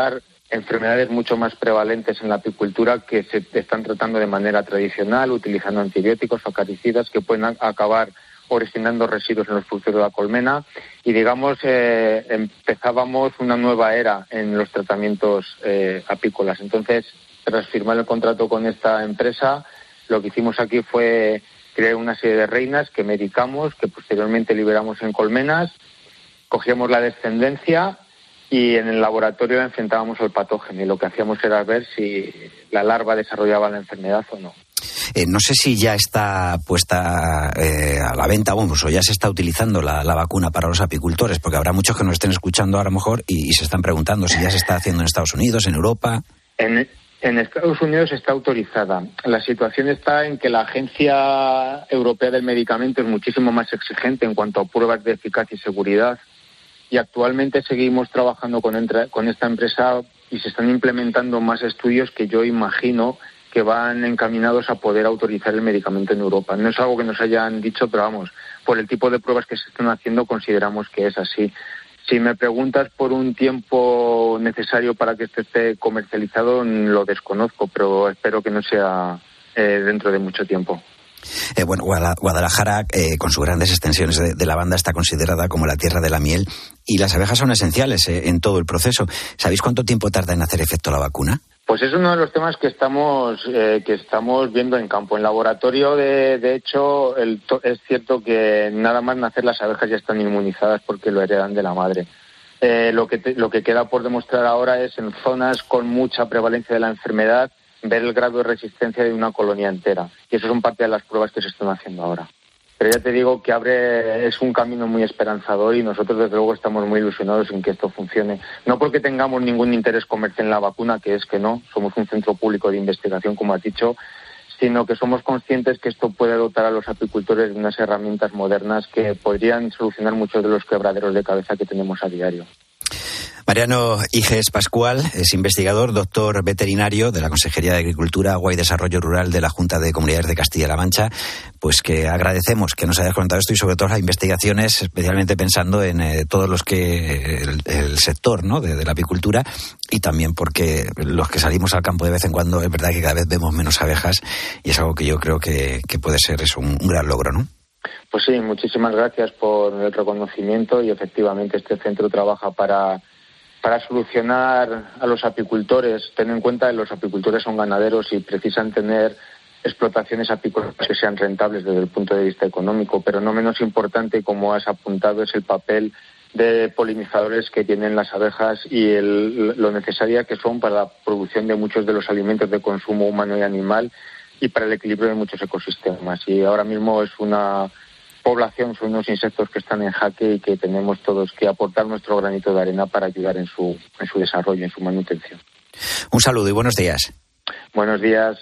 enfermedades mucho más prevalentes en la apicultura que se están tratando de manera tradicional, utilizando antibióticos o acaricidas que pueden a- acabar originando residuos en los frutos de la colmena y, digamos, eh, empezábamos una nueva era en los tratamientos eh, apícolas. Entonces, tras firmar el contrato con esta empresa, lo que hicimos aquí fue crear una serie de reinas que medicamos, que posteriormente liberamos en colmenas, cogíamos la descendencia y en el laboratorio enfrentábamos al patógeno y lo que hacíamos era ver si la larva desarrollaba la enfermedad o no. Eh, no sé si ya está puesta eh, a la venta, vamos, o ya se está utilizando la, la vacuna para los apicultores, porque habrá muchos que nos estén escuchando ahora a lo mejor y, y se están preguntando si ya se está haciendo en Estados Unidos, en Europa. En, en Estados Unidos está autorizada. La situación está en que la Agencia Europea del Medicamento es muchísimo más exigente en cuanto a pruebas de eficacia y seguridad. Y actualmente seguimos trabajando con, entra, con esta empresa y se están implementando más estudios que yo imagino que van encaminados a poder autorizar el medicamento en Europa. No es algo que nos hayan dicho, pero vamos, por el tipo de pruebas que se están haciendo consideramos que es así. Si me preguntas por un tiempo necesario para que esto esté comercializado, lo desconozco, pero espero que no sea eh, dentro de mucho tiempo. Eh, bueno, Guadalajara, eh, con sus grandes extensiones de, de lavanda, está considerada como la tierra de la miel y las abejas son esenciales eh, en todo el proceso. ¿Sabéis cuánto tiempo tarda en hacer efecto la vacuna? Pues es uno de los temas que estamos eh, que estamos viendo en campo. En laboratorio, de, de hecho, el to- es cierto que nada más nacer las abejas ya están inmunizadas porque lo heredan de la madre. Eh, lo que te, lo que queda por demostrar ahora es en zonas con mucha prevalencia de la enfermedad ver el grado de resistencia de una colonia entera. Y eso son parte de las pruebas que se están haciendo ahora. Pero ya te digo que abre, es un camino muy esperanzador y nosotros desde luego estamos muy ilusionados en que esto funcione. No porque tengamos ningún interés comercial en la vacuna, que es que no, somos un centro público de investigación, como has dicho, sino que somos conscientes que esto puede dotar a los apicultores de unas herramientas modernas que podrían solucionar muchos de los quebraderos de cabeza que tenemos a diario. Mariano Iges Pascual es investigador, doctor veterinario de la Consejería de Agricultura, Agua y Desarrollo Rural de la Junta de Comunidades de Castilla-La Mancha. Pues que agradecemos que nos hayas contado esto y sobre todo las investigaciones, especialmente pensando en eh, todos los que el, el sector, ¿no?, de, de la apicultura y también porque los que salimos al campo de vez en cuando es verdad que cada vez vemos menos abejas y es algo que yo creo que, que puede ser eso, un, un gran logro, ¿no? Pues sí, muchísimas gracias por el reconocimiento y efectivamente este centro trabaja para para solucionar a los apicultores. Ten en cuenta que los apicultores son ganaderos y precisan tener explotaciones apícolas que sean rentables desde el punto de vista económico, pero no menos importante, como has apuntado, es el papel de polinizadores que tienen las abejas y el, lo necesaria que son para la producción de muchos de los alimentos de consumo humano y animal y para el equilibrio de muchos ecosistemas. Y ahora mismo es una población, son unos insectos que están en jaque y que tenemos todos que aportar nuestro granito de arena para ayudar en su, en su desarrollo, en su manutención. Un saludo y buenos días. Buenos días.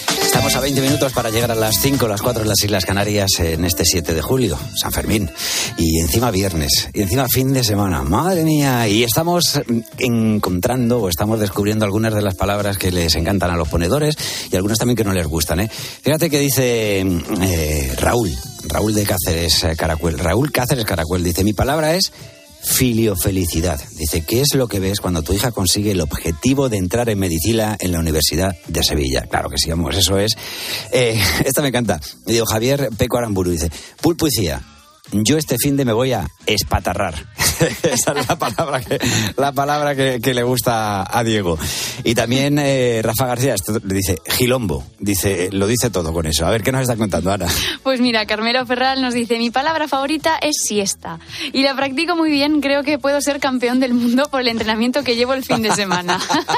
Para llegar a las cinco, las cuatro en las Islas Canarias en este siete de julio, San Fermín. Y encima viernes, y encima fin de semana, madre mía. Y estamos encontrando o estamos descubriendo algunas de las palabras que les encantan a los ponedores y algunas también que no les gustan, ¿eh? Fíjate que dice eh, Raúl, Raúl de Cáceres Caracuel, Raúl Cáceres Caracuel, dice, mi palabra es filiofelicidad. Dice, ¿qué es lo que ves cuando tu hija consigue el objetivo de entrar en medicina en la Universidad de Sevilla? Claro que sí, vamos, eso es. Eh, esta me encanta. Me dijo Javier Peco Aramburu, dice, Pulpuicía, yo este finde me voy a espatarrar. Esa es la palabra que, la palabra que, que le gusta a Diego. Y también eh, Rafa García esto, le dice Gilombo. Dice, lo dice todo con eso. A ver, ¿qué nos está contando, Ana? Pues mira, Carmelo Ferral nos dice, mi palabra favorita es siesta. Y la practico muy bien, creo que puedo ser campeón del mundo por el entrenamiento que llevo el fin de semana.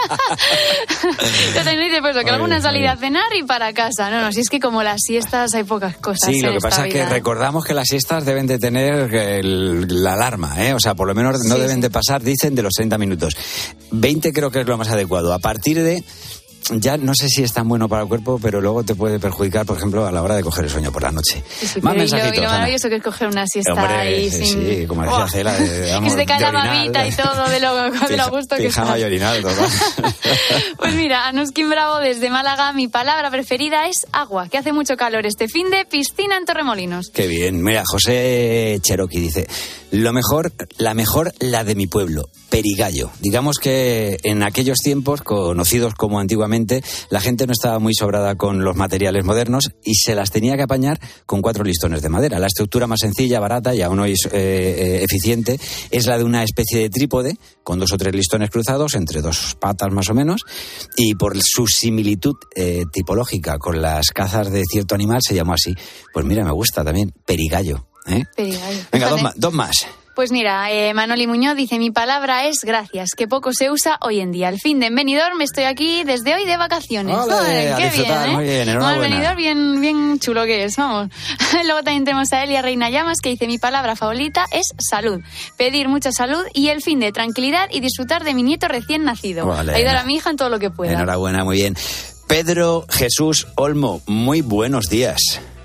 Entonces dice, pues, que alguna salida a cenar y para casa. No, no, si es que como las siestas hay pocas cosas. Sí, lo que pasa vida. es que recordamos que las siestas deben de tener el, la alarma, ¿eh? O sea, por lo menos no sí, deben sí. de pasar, dicen, de los treinta minutos. veinte creo que es lo más adecuado. A partir de... Ya no sé si es tan bueno para el cuerpo, pero luego te puede perjudicar, por ejemplo, a la hora de coger el sueño por la noche. Sí, sí, Más y mensajitos, lo, y lo maravilloso Ana. que es coger una siesta Hombre, ahí sí, sin... sí, como decía oh, Cela, de, vamos, que se te cae la orinal, babita y todo de lo, de lo gusto que pijama está. y orinal, todo. Pues mira, Anuskin Bravo desde Málaga, mi palabra preferida es agua, que hace mucho calor este fin de piscina en Torremolinos. Qué bien. Mira, José Cherokee dice, lo mejor, la mejor, la de mi pueblo, Perigallo. Digamos que en aquellos tiempos, conocidos como antiguamente, la gente no estaba muy sobrada con los materiales modernos y se las tenía que apañar con cuatro listones de madera. La estructura más sencilla, barata y aún hoy eh, eh, eficiente es la de una especie de trípode con dos o tres listones cruzados entre dos patas más o menos, y por su similitud eh, tipológica con las cazas de cierto animal se llamó así. Pues mira, me gusta también, Perigallo. ¿eh? Perigallo. Venga, dos más, dos más. Pues mira, eh, Manoli Muñoz dice, mi palabra es gracias, que poco se usa hoy en día. El fin de en Benidorm, estoy aquí desde hoy de vacaciones. Olé, Ay, qué bien, ¿eh? Muy bien, el Benidorm bien, bien chulo que es, vamos. Luego también tenemos a Elia Reina Llamas, que dice, mi palabra favorita es salud. Pedir mucha salud y el fin de tranquilidad y disfrutar de mi nieto recién nacido. Vale, ayudar a mi hija en todo lo que pueda. Enhorabuena, muy bien. Pedro Jesús Olmo, muy buenos días.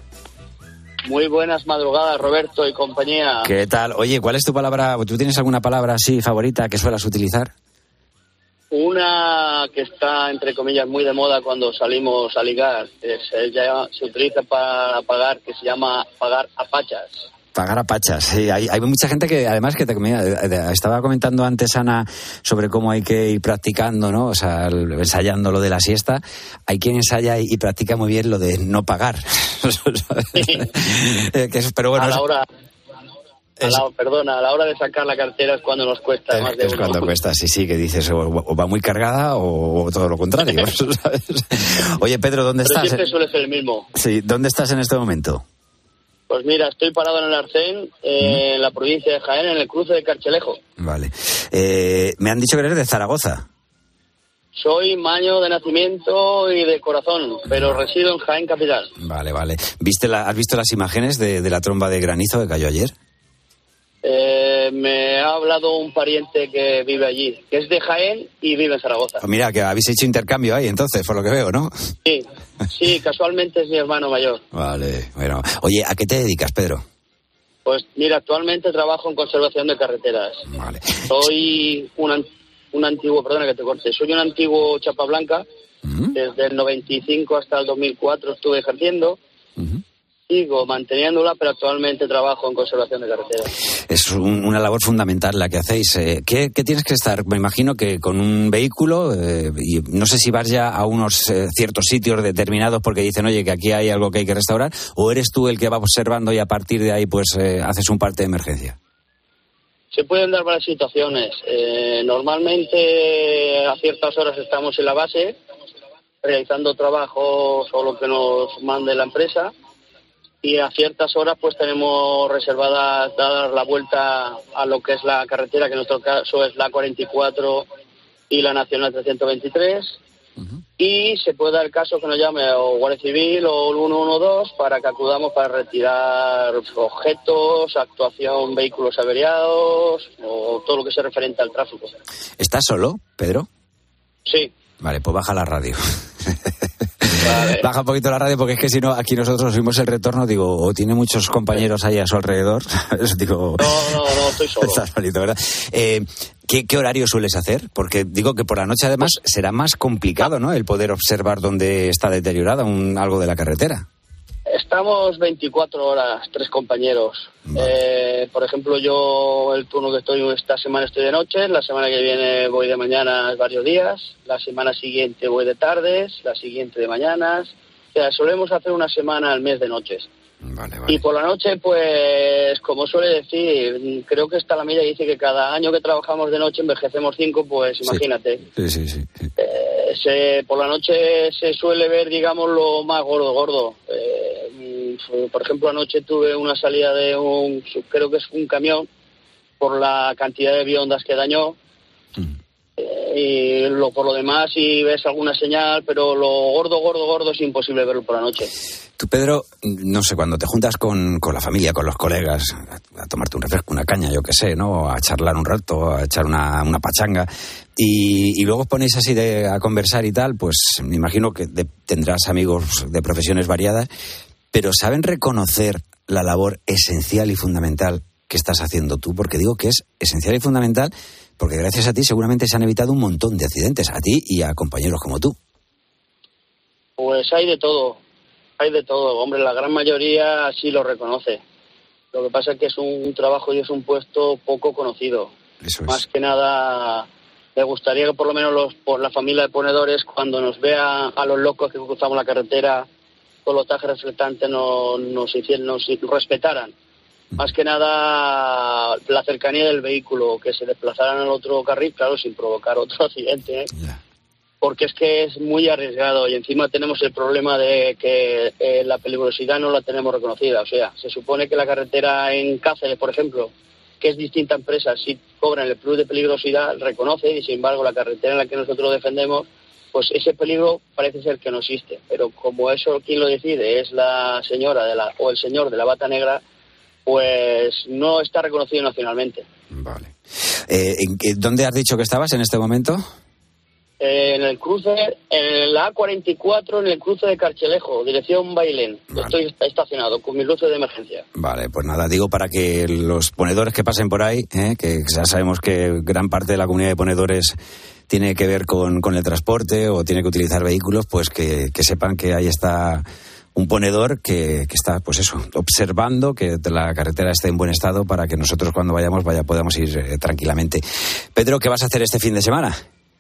Muy buenas madrugadas, Roberto y compañía. ¿Qué tal? Oye, ¿cuál es tu palabra? ¿Tú tienes alguna palabra así favorita que suelas utilizar? Una que está, entre comillas, muy de moda cuando salimos a ligar, es, ella se utiliza para pagar, que se llama pagar a pachas. Pagar a pachas, sí. Hay, hay mucha gente que, además, que te, mira, estaba comentando antes, Ana, sobre cómo hay que ir practicando, ¿no? O sea, ensayando lo de la siesta. Hay quien ensaya y, y practica muy bien lo de no pagar. que es, pero bueno, a la hora... A la, perdona, a la hora de sacar la cartera es cuando nos cuesta es, más de es uno. cuando cuesta, sí, sí, que dices o, o va muy cargada o, o todo lo contrario, ¿sabes? Oye, Pedro, ¿dónde Pero estás? Siempre suele ser el mismo. Sí, ¿dónde estás en este momento? Pues mira, estoy parado en el Arcén, eh, en la provincia de Jaén, en el cruce de Carchelejo. Vale. Eh, me han dicho que eres de Zaragoza. Soy maño de nacimiento y de corazón, pero resido en Jaén capital. Vale, vale. ¿Viste la, ¿Has visto las imágenes de, de la tromba de granizo que cayó ayer? Eh, me ha hablado un pariente que vive allí, que es de Jaén y vive en Zaragoza. Pues mira, que habéis hecho intercambio ahí, entonces, por lo que veo, ¿no? Sí, sí, casualmente es mi hermano mayor. Vale, bueno. Oye, ¿a qué te dedicas, Pedro? Pues mira, actualmente trabajo en conservación de carreteras. Vale. Soy un, un antiguo, perdona que te corte, soy un antiguo chapa blanca. ¿Mm? Desde el noventa y cinco hasta el dos mil cuatro estuve ejerciendo. Uh-huh. Sigo manteniéndola, pero actualmente trabajo en conservación de carreteras. Es un, una labor fundamental la que hacéis. Eh, ¿qué, ¿Qué tienes que estar? Me imagino que con un vehículo, eh, y no sé si vas ya a unos eh, ciertos sitios determinados porque dicen, oye, que aquí hay algo que hay que restaurar, o eres tú el que va observando y a partir de ahí pues eh, haces un parte de emergencia. Se pueden dar varias situaciones. Eh, normalmente a ciertas horas estamos en la base realizando trabajos o lo que nos mande la empresa. Y a ciertas horas pues tenemos reservada dar la vuelta a lo que es la carretera, que en nuestro caso es la cuarenta y cuatro y la Nacional trescientos veintitrés. Uh-huh. Y se puede dar el caso que nos llame o Guardia Civil o el uno uno dos para que acudamos para retirar objetos, actuación, vehículos averiados o todo lo que se referente al tráfico. ¿Estás solo, Pedro? Sí. Vale, pues baja la radio. Vale. Baja un poquito la radio porque es que si no, aquí nosotros oímos el retorno, digo, o tiene muchos compañeros ahí a su alrededor. digo, no, no, no, estoy solo. Estás solito, ¿verdad? Eh, ¿qué, ¿Qué horario sueles hacer? Porque digo que por la noche además será más complicado, ¿no? El poder observar dónde está deteriorada un, algo de la carretera. Estamos veinticuatro horas, tres compañeros. Vale. Eh, por ejemplo, yo el turno que estoy esta semana estoy de noche, la semana que viene voy de mañanas varios días, la semana siguiente voy de tardes, la siguiente de mañanas. O sea, solemos hacer una semana al mes de noches. Vale, vale. Y por la noche, pues, como suele decir, creo que está la media que dice que cada año que trabajamos de noche envejecemos cinco, pues sí. imagínate. Sí, sí, sí. sí. Eh, se, por la noche se suele ver, digamos, lo más gordo, gordo. Eh, por ejemplo, anoche tuve una salida de un, creo que es un camión, por la cantidad de biondas que dañó. Mm. Eh, y lo, por lo demás, si ves alguna señal, pero lo gordo, gordo, gordo es imposible verlo por la noche. Tú, Pedro, no sé, cuando te juntas con, con la familia, con los colegas, a, a tomarte un refresco, una caña, yo qué sé, ¿no? A charlar un rato, a echar una, una pachanga, y, y luego os ponéis así de, a conversar y tal, pues me imagino que de, tendrás amigos de profesiones variadas, pero ¿saben reconocer la labor esencial y fundamental que estás haciendo tú? Porque digo que es esencial y fundamental porque gracias a ti seguramente se han evitado un montón de accidentes, a ti y a compañeros como tú. Pues hay de todo. Hay de todo, hombre, la gran mayoría sí lo reconoce. Lo que pasa es que es un trabajo y es un puesto poco conocido. Eso es. Más que nada, me gustaría que por lo menos los, por la familia de ponedores, cuando nos vea a los locos que cruzamos la carretera con los trajes reflectantes, nos, nos, hicieran, nos respetaran. Más que nada, la cercanía del vehículo, que se desplazaran al otro carril, claro, sin provocar otro accidente, ¿eh? Yeah. Porque es que es muy arriesgado y encima tenemos el problema de que eh, la peligrosidad no la tenemos reconocida. O sea, se supone que la carretera en Cáceres, por ejemplo, que es distinta empresa, si cobran el plus de peligrosidad, reconoce, y sin embargo la carretera en la que nosotros defendemos, pues ese peligro parece ser que no existe. Pero como eso quien lo decide es la señora de la o el señor de la bata negra, pues no está reconocido nacionalmente. Vale. Eh, ¿Dónde has dicho que estabas en este momento? En el cruce, en la A cuarenta y cuatro, en el cruce de Carchelejo, dirección Bailén. Vale. Estoy estacionado con mis luces de emergencia. Vale, pues nada, digo para que los ponedores que pasen por ahí, ¿eh? Que ya sabemos que gran parte de la comunidad de ponedores tiene que ver con, con el transporte o tiene que utilizar vehículos, pues que, que sepan que ahí está un ponedor que, que está, pues eso, observando que la carretera esté en buen estado para que nosotros cuando vayamos vaya podamos ir eh, tranquilamente. Pedro, ¿qué vas a hacer este fin de semana?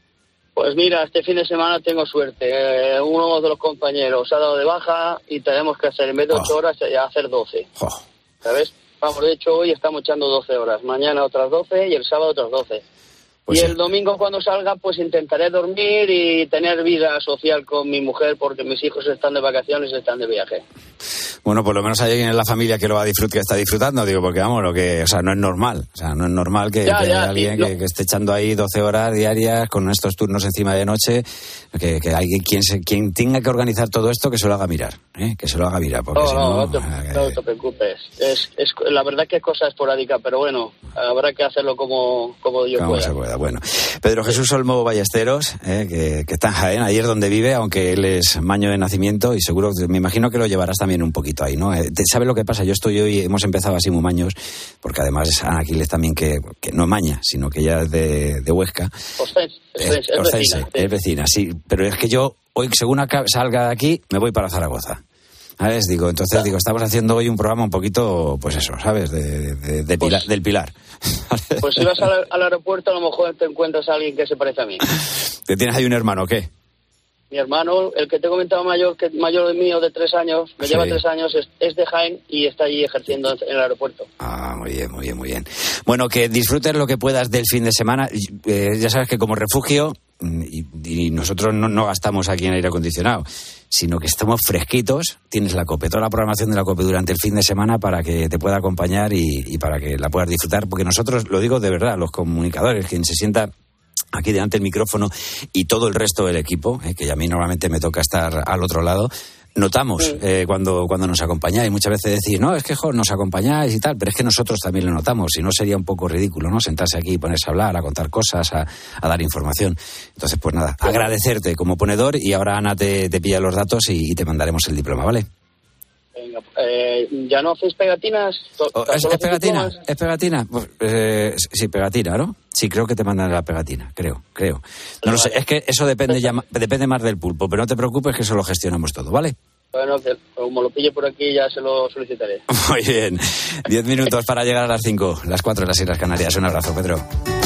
Pues mira, este fin de semana tengo suerte. Eh, uno de los compañeros ha dado de baja y tenemos que hacer, en vez de ocho oh. horas, ya hacer doce. Oh. ¿Sabes? Vamos, de hecho, hoy estamos echando doce horas. Mañana otras doce y el sábado otras doce. Pues y sí. El domingo cuando salga, pues intentaré dormir y tener vida social con mi mujer porque mis hijos están de vacaciones y están de viaje. Bueno, por lo menos hay alguien en la familia que lo va a disfrutar, que está disfrutando, digo, porque vamos, lo que, o sea, no es normal, o sea, no es normal que, ya, que ya, haya alguien sí, que, que esté echando ahí doce horas diarias con estos turnos encima de noche, que, que alguien quien se, quien tenga que organizar todo esto que se lo haga mirar, ¿eh? que se lo haga mirar, porque no, si no, no, no, te, eh, no te preocupes, es, es la verdad que es cosa esporádica, pero bueno, habrá que hacerlo como, como Dios como pueda. se pueda. Bueno, Pedro Jesús Olmo Ballesteros, eh, que, que está en Jaén, ahí es donde vive, aunque él es maño de nacimiento y seguro, me imagino que lo llevarás también un poquito ahí, ¿no? Eh, ¿Sabes lo que pasa? Yo estoy hoy, hemos empezado así muy maños, porque además es Ana Aquiles también que, que no maña, sino que ella es de, de Huesca. Ostense, es, es, es Ostense, vecina. Es vecina, sí, pero es que yo hoy, según salga de aquí, me voy para Zaragoza. ¿Sabes? Digo, entonces ya. digo, estamos haciendo hoy un programa un poquito, pues eso, ¿sabes? De, de, de pues, Pilar, del Pilar. Pues si vas al, al aeropuerto, a lo mejor te encuentras a alguien que se parece a mí. ¿Te tienes ahí un hermano o qué? Mi hermano, el que te he comentado mayor, que mayor mío de tres años, me sí. lleva tres años, es, es de Jaén y está allí ejerciendo en el aeropuerto. Ah, muy bien, muy bien, muy bien. Bueno, que disfrutes lo que puedas del fin de semana. Eh, ya sabes que como refugio, y, y nosotros no, no gastamos aquí en aire acondicionado, sino que estamos fresquitos, tienes la COPE, toda la programación de la COPE durante el fin de semana para que te pueda acompañar y, y para que la puedas disfrutar, porque nosotros, lo digo de verdad, los comunicadores, quien se sienta aquí delante del micrófono y todo el resto del equipo, eh, que a mí normalmente me toca estar al otro lado, notamos Sí. eh, cuando, cuando nos acompañáis. Muchas veces decís, no, es que jo, nos acompañáis y tal, pero es que nosotros también lo notamos. Si no, sería un poco ridículo, ¿no? Sentarse aquí y ponerse a hablar, a contar cosas, a, a dar información. Entonces, pues nada, agradecerte como ponedor, y ahora Ana te, te pilla los datos y, y te mandaremos el diploma, ¿vale? Venga, eh, ¿ya no hacéis pegatinas? Oh, ¿Es, es pegatina? ¿Es pegatina? Pues, eh, sí, pegatina, ¿no? Sí, creo que te mandan la pegatina, creo, creo. No lo sé, es que eso depende ya depende más del pulpo, pero no te preocupes que eso lo gestionamos todo, ¿vale? Bueno, que como lo pille por aquí ya se lo solicitaré. Muy bien. Diez minutos para llegar a las cinco, las cuatro en las Islas Canarias. Un abrazo, Pedro.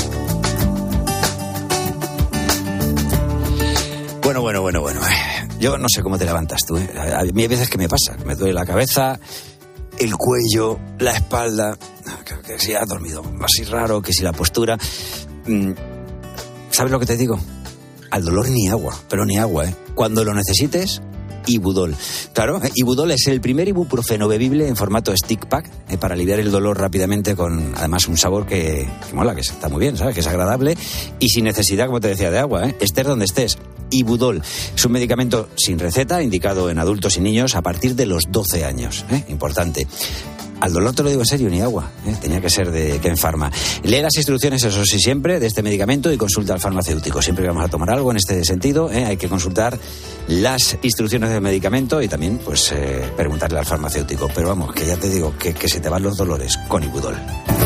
Bueno, bueno, bueno, bueno. Yo no sé cómo te levantas tú, ¿eh? A mí hay veces que me pasa, que me duele la cabeza, el cuello, la espalda, que, que si has dormido así raro, que si la postura. ¿Sabes lo que te digo? Al dolor ni agua, pero ni agua, ¿eh? Cuando lo necesites, Ibudol. Claro, ¿eh? Ibudol es el primer ibuprofeno bebible en formato stick pack, eh, para aliviar el dolor rápidamente, con además un sabor que, que mola, que está muy bien, ¿sabes? Que es agradable y sin necesidad, como te decía, de agua, ¿eh? Estés donde estés. Ibudol es un medicamento sin receta, indicado en adultos y niños a partir de los doce años, ¿eh? Importante. Al dolor te lo digo en serio, ni agua, ¿eh? Tenía que ser de Ken Pharma. Lee las instrucciones, eso sí, siempre, de este medicamento, y consulta al farmacéutico. Siempre que vamos a tomar algo en este sentido, ¿eh? Hay que consultar las instrucciones del medicamento y también, pues, eh, preguntarle al farmacéutico. Pero vamos, que ya te digo, que, que se te van los dolores con Ibudol.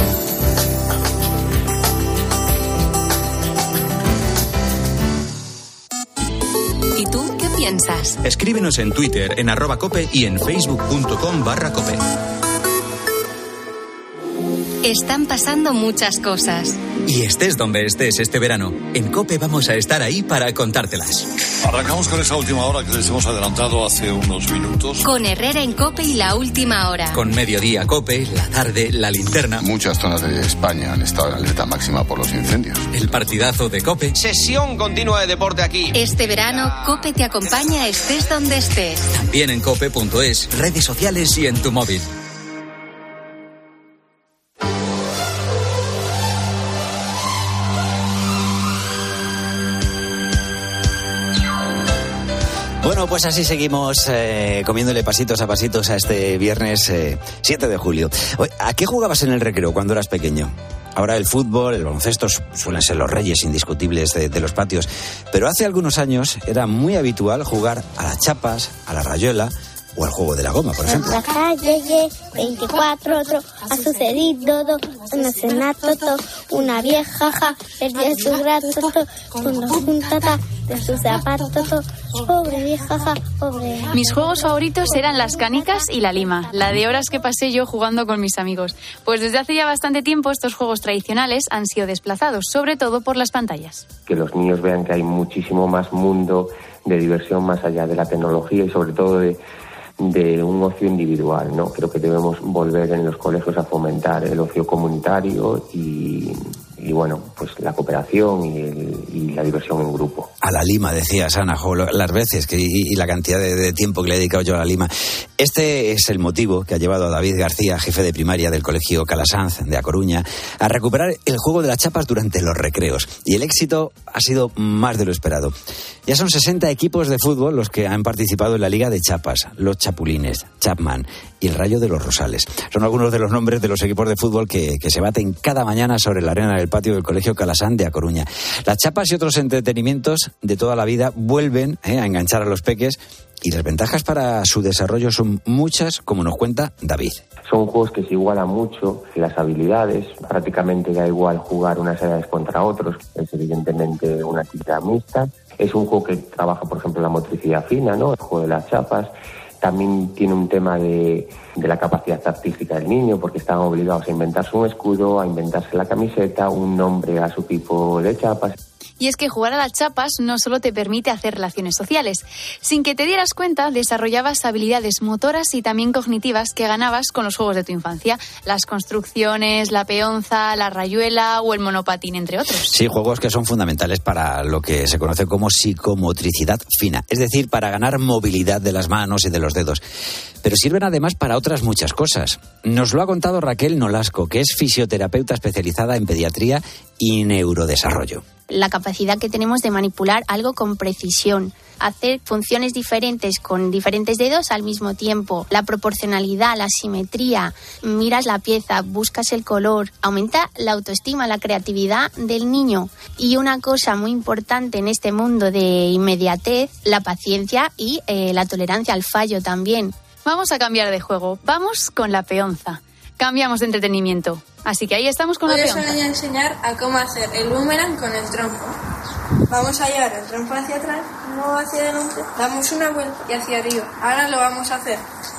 ¿Y tú qué piensas? Escríbenos en Twitter, en arroba cope y en facebook.com barra cope. Están pasando muchas cosas. Y estés donde estés este verano, en COPE vamos a estar ahí para contártelas. Arrancamos con esa última hora que les hemos adelantado hace unos minutos. Con Herrera en COPE y La Última Hora. Con Mediodía COPE, la tarde, la linterna. Muchas zonas de España han estado en alerta máxima por los incendios. El partidazo de COPE. Sesión continua de deporte aquí. Este verano, COPE te acompaña estés donde estés. También en cope punto es, redes sociales y en tu móvil. Bueno, pues así seguimos eh, comiéndole pasitos a pasitos a este viernes eh, siete de julio. Oye, ¿a qué jugabas en el recreo cuando eras pequeño? Ahora el fútbol, el baloncesto suelen ser los reyes indiscutibles de, de los patios, pero hace algunos años era muy habitual jugar a las chapas, a la rayuela o al juego de la goma, por ejemplo. En la calle veinticuatro otro ha sucedido do, una cena toto, una vieja ja, perdió su grato toto, con los juntata de sus zapatos toto, pobre vieja ja, pobre. Mis juegos favoritos eran las canicas y la lima, la de horas que pasé yo jugando con mis amigos. Pues desde hace ya bastante tiempo estos juegos tradicionales han sido desplazados, sobre todo por las pantallas. Que los niños vean que hay muchísimo más mundo de diversión más allá de la tecnología y sobre todo de de un ocio individual, ¿no? Creo que debemos volver en los colegios a fomentar el ocio comunitario y, y bueno, pues la cooperación y, el, y la diversión en grupo. A la lima, decías, Ana, jo, las veces que, y, y la cantidad de, de tiempo que le he dedicado yo a la lima. Este es el motivo que ha llevado a David García, jefe de primaria del colegio Calasanz de A Coruña, a recuperar el juego de las chapas durante los recreos. Y el éxito ha sido más de lo esperado. Ya son sesenta equipos de fútbol los que han participado en la Liga de Chapas, los Chapulines, Chapman y el Rayo de los Rosales. Son algunos de los nombres de los equipos de fútbol que, que se baten cada mañana sobre la arena del patio del colegio Calasanz de A Coruña. Las chapas y otros entretenimientos de toda la vida vuelven eh, a enganchar a los peques, y las ventajas para su desarrollo son muchas, como nos cuenta David. Son juegos que se igualan mucho las habilidades, prácticamente da igual jugar unas edades contra otros, es evidentemente una actividad mixta. Es un juego que trabaja, por ejemplo, la motricidad fina, ¿no? El juego de las chapas. También tiene un tema de, de la capacidad artística del niño, porque están obligados a inventarse un escudo, a inventarse la camiseta, un nombre a su tipo de chapas. Y es que jugar a las chapas no solo te permite hacer relaciones sociales. Sin que te dieras cuenta, desarrollabas habilidades motoras y también cognitivas que ganabas con los juegos de tu infancia. Las construcciones, la peonza, la rayuela o el monopatín, entre otros. Sí, juegos que son fundamentales para lo que se conoce como psicomotricidad fina. Es decir, para ganar movilidad de las manos y de los dedos. Pero sirven además para otras muchas cosas. Nos lo ha contado Raquel Nolasco, que es fisioterapeuta especializada en pediatría y neurodesarrollo. la capacidad que tenemos de manipular algo con precisión, hacer funciones diferentes con diferentes dedos al mismo tiempo, la proporcionalidad, la simetría, miras la pieza, buscas el color, aumenta la autoestima, la creatividad del niño. Y una cosa muy importante en este mundo de inmediatez, la paciencia y eh, la tolerancia al fallo también. Vamos a cambiar de juego, vamos con la peonza. Cambiamos de entretenimiento. Así que ahí estamos con Hoy la os peonza. voy a enseñar a cómo hacer el boomerang con el trompo. Vamos a llevar el trompo hacia atrás, luego hacia adelante, damos una vuelta y hacia arriba. Ahora lo vamos a hacer.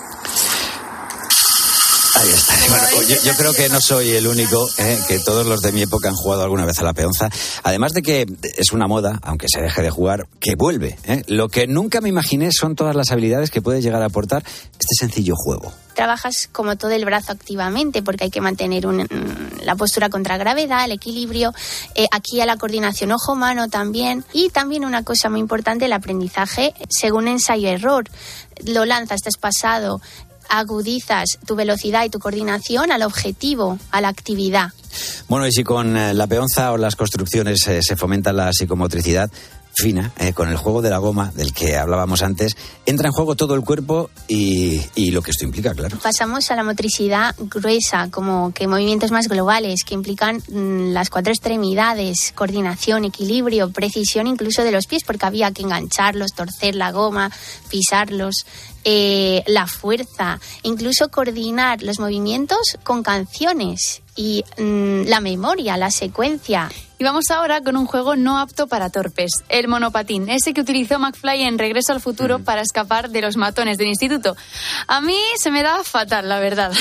Ahí está. Bueno, yo, yo creo que no soy el único, eh, que todos los de mi época han jugado alguna vez a la peonza. Además de que es una moda, aunque se deje de jugar, que vuelve. Eh. Lo que nunca me imaginé son todas las habilidades que puede llegar a aportar este sencillo juego. Trabajas como todo el brazo activamente porque hay que mantener un, la postura contra gravedad, el equilibrio, eh, aquí a la coordinación ojo-mano también, y también una cosa muy importante, el aprendizaje según ensayo-error. Lo lanzas, te has pasado, agudizas tu velocidad y tu coordinación al objetivo, a la actividad. Bueno, y si con eh, la peonza o las construcciones eh, se fomenta la psicomotricidad fina, eh, con el juego de la goma del que hablábamos antes, entra en juego todo el cuerpo y, y lo que esto implica, claro. Pasamos a la motricidad gruesa, como que movimientos más globales, que implican mmm, las cuatro extremidades, coordinación, equilibrio, precisión incluso de los pies, porque había que engancharlos, torcer la goma, pisarlos, eh, la fuerza, incluso coordinar los movimientos con canciones y mmm, la memoria, la secuencia. Y vamos ahora con un juego no apto para torpes, el monopatín, ese que utilizó McFly en Regreso al Futuro mm. para escapar de los matones del instituto. A mí se me da fatal, la verdad.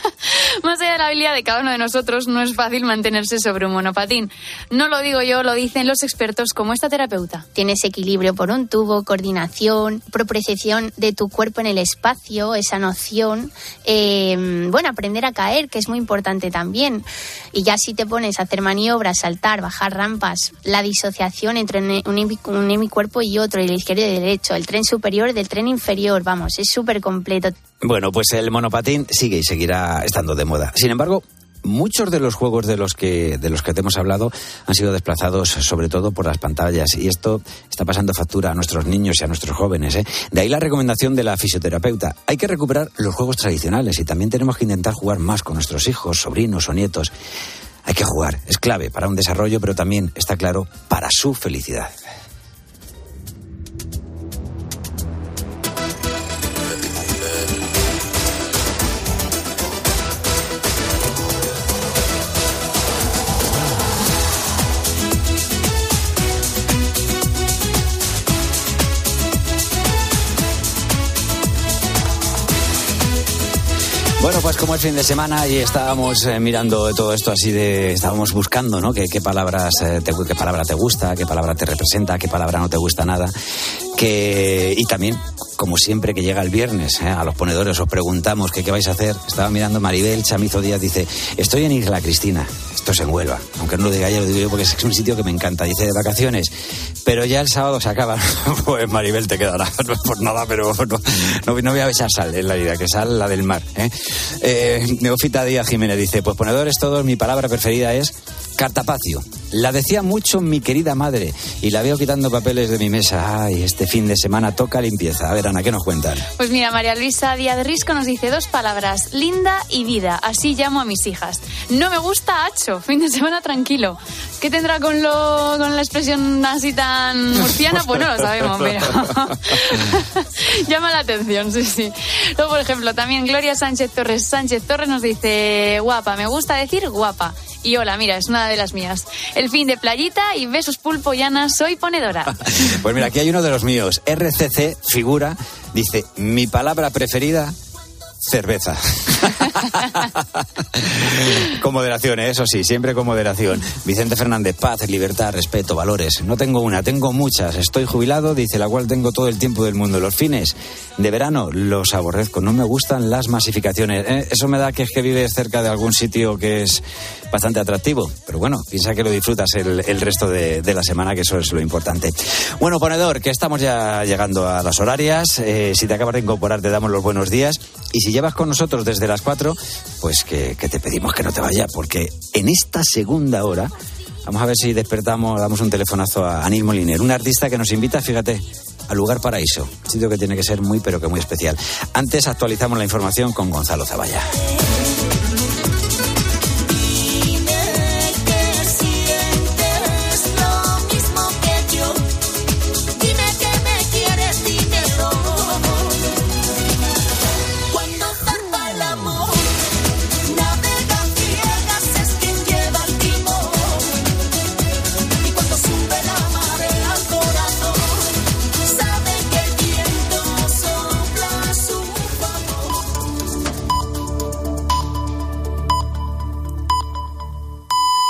Más allá de la habilidad de cada uno de nosotros, no es fácil mantenerse sobre un monopatín. No lo digo yo, lo dicen los expertos como esta terapeuta. Tienes equilibrio por un tubo, coordinación, propriocepción de tu cuerpo en el espacio, esa noción. Eh, bueno, aprender a caer, que es muy importante también. Y ya si te pones a hacer maniobras, saltar, bajar rampas, la disociación entre un, un hemicuerpo y otro, el izquierdo y el derecho, el tren superior del tren inferior, vamos, es súper completo. Bueno, pues el monopatín sigue y seguirá estando de moda. Sin embargo, muchos de los juegos de los que de los que te hemos hablado han sido desplazados sobre todo por las pantallas, y esto está pasando factura a nuestros niños y a nuestros jóvenes, ¿eh? De ahí la recomendación de la fisioterapeuta. Hay que recuperar los juegos tradicionales y también tenemos que intentar jugar más con nuestros hijos, sobrinos o nietos. Hay que jugar, es clave para un desarrollo, pero también, está claro, para su felicidad. Bueno, pues como es fin de semana y estábamos eh, mirando todo esto así de... Estábamos buscando, ¿no? ¿Qué, qué palabras eh, te, qué palabra te gusta, qué palabra te representa, qué palabra no te gusta nada? Que, y también, como siempre que llega el viernes, ¿eh? A los ponedores os preguntamos que qué vais a hacer. Estaba mirando Maribel Chamizo Díaz, dice, estoy en Isla Cristina, esto es en Huelva. Aunque no lo diga ella, lo digo yo porque es un sitio que me encanta. Dice, de vacaciones, pero ya el sábado se acaba. Pues Maribel, te quedará, no por nada, pero no, no, no voy a besar sal en la vida, que sal la del mar, ¿eh? Eh, Neófita Díaz Jiménez dice, pues ponedores todos, mi palabra preferida es cartapacio. La decía mucho mi querida madre y la veo quitando papeles de mi mesa. Ay, este fin de semana toca limpieza. A ver, Ana, ¿qué nos cuentan? Pues mira, María Luisa Díaz Risco nos dice dos palabras, linda y vida. Así llamo a mis hijas. No me gusta hacho, fin de semana tranquilo. ¿Qué tendrá con lo con la expresión así tan murciana? Pues no lo sabemos, pero llama la atención, sí, sí. Luego, por ejemplo, también Gloria Sánchez Torres Sánchez Torres nos dice, guapa, me gusta decir guapa. Y hola, mira, es una de las mías. El fin de playita y besos pulpo y Ana, soy ponedora. Pues mira, aquí hay uno de los míos. R C C Figura dice, mi palabra preferida, cerveza. Con moderación, ¿eh? Eso sí, siempre con moderación. Vicente Fernández, paz, libertad, respeto, valores. No tengo una, tengo muchas. Estoy jubilado, dice, la cual tengo todo el tiempo del mundo. Los fines de verano los aborrezco. No me gustan las masificaciones. ¿Eh? Eso me da que es que vives cerca de algún sitio que es bastante atractivo. Pero bueno, piensa que lo disfrutas el, el resto de, de la semana, que eso es lo importante. Bueno, ponedor, que estamos ya llegando a las horarias. Eh, si te acabas de incorporar, te damos los buenos días. Y si llevas con nosotros desde las cuatro, pues que, que te pedimos que no te vayas, porque en esta segunda hora Vamos a ver si despertamos, damos un telefonazo a Anil Moliner, un artista que nos invita, fíjate, al Lugar Paraíso, sitio que tiene que ser muy pero que muy especial. Antes actualizamos la información con Gonzalo Zavalla.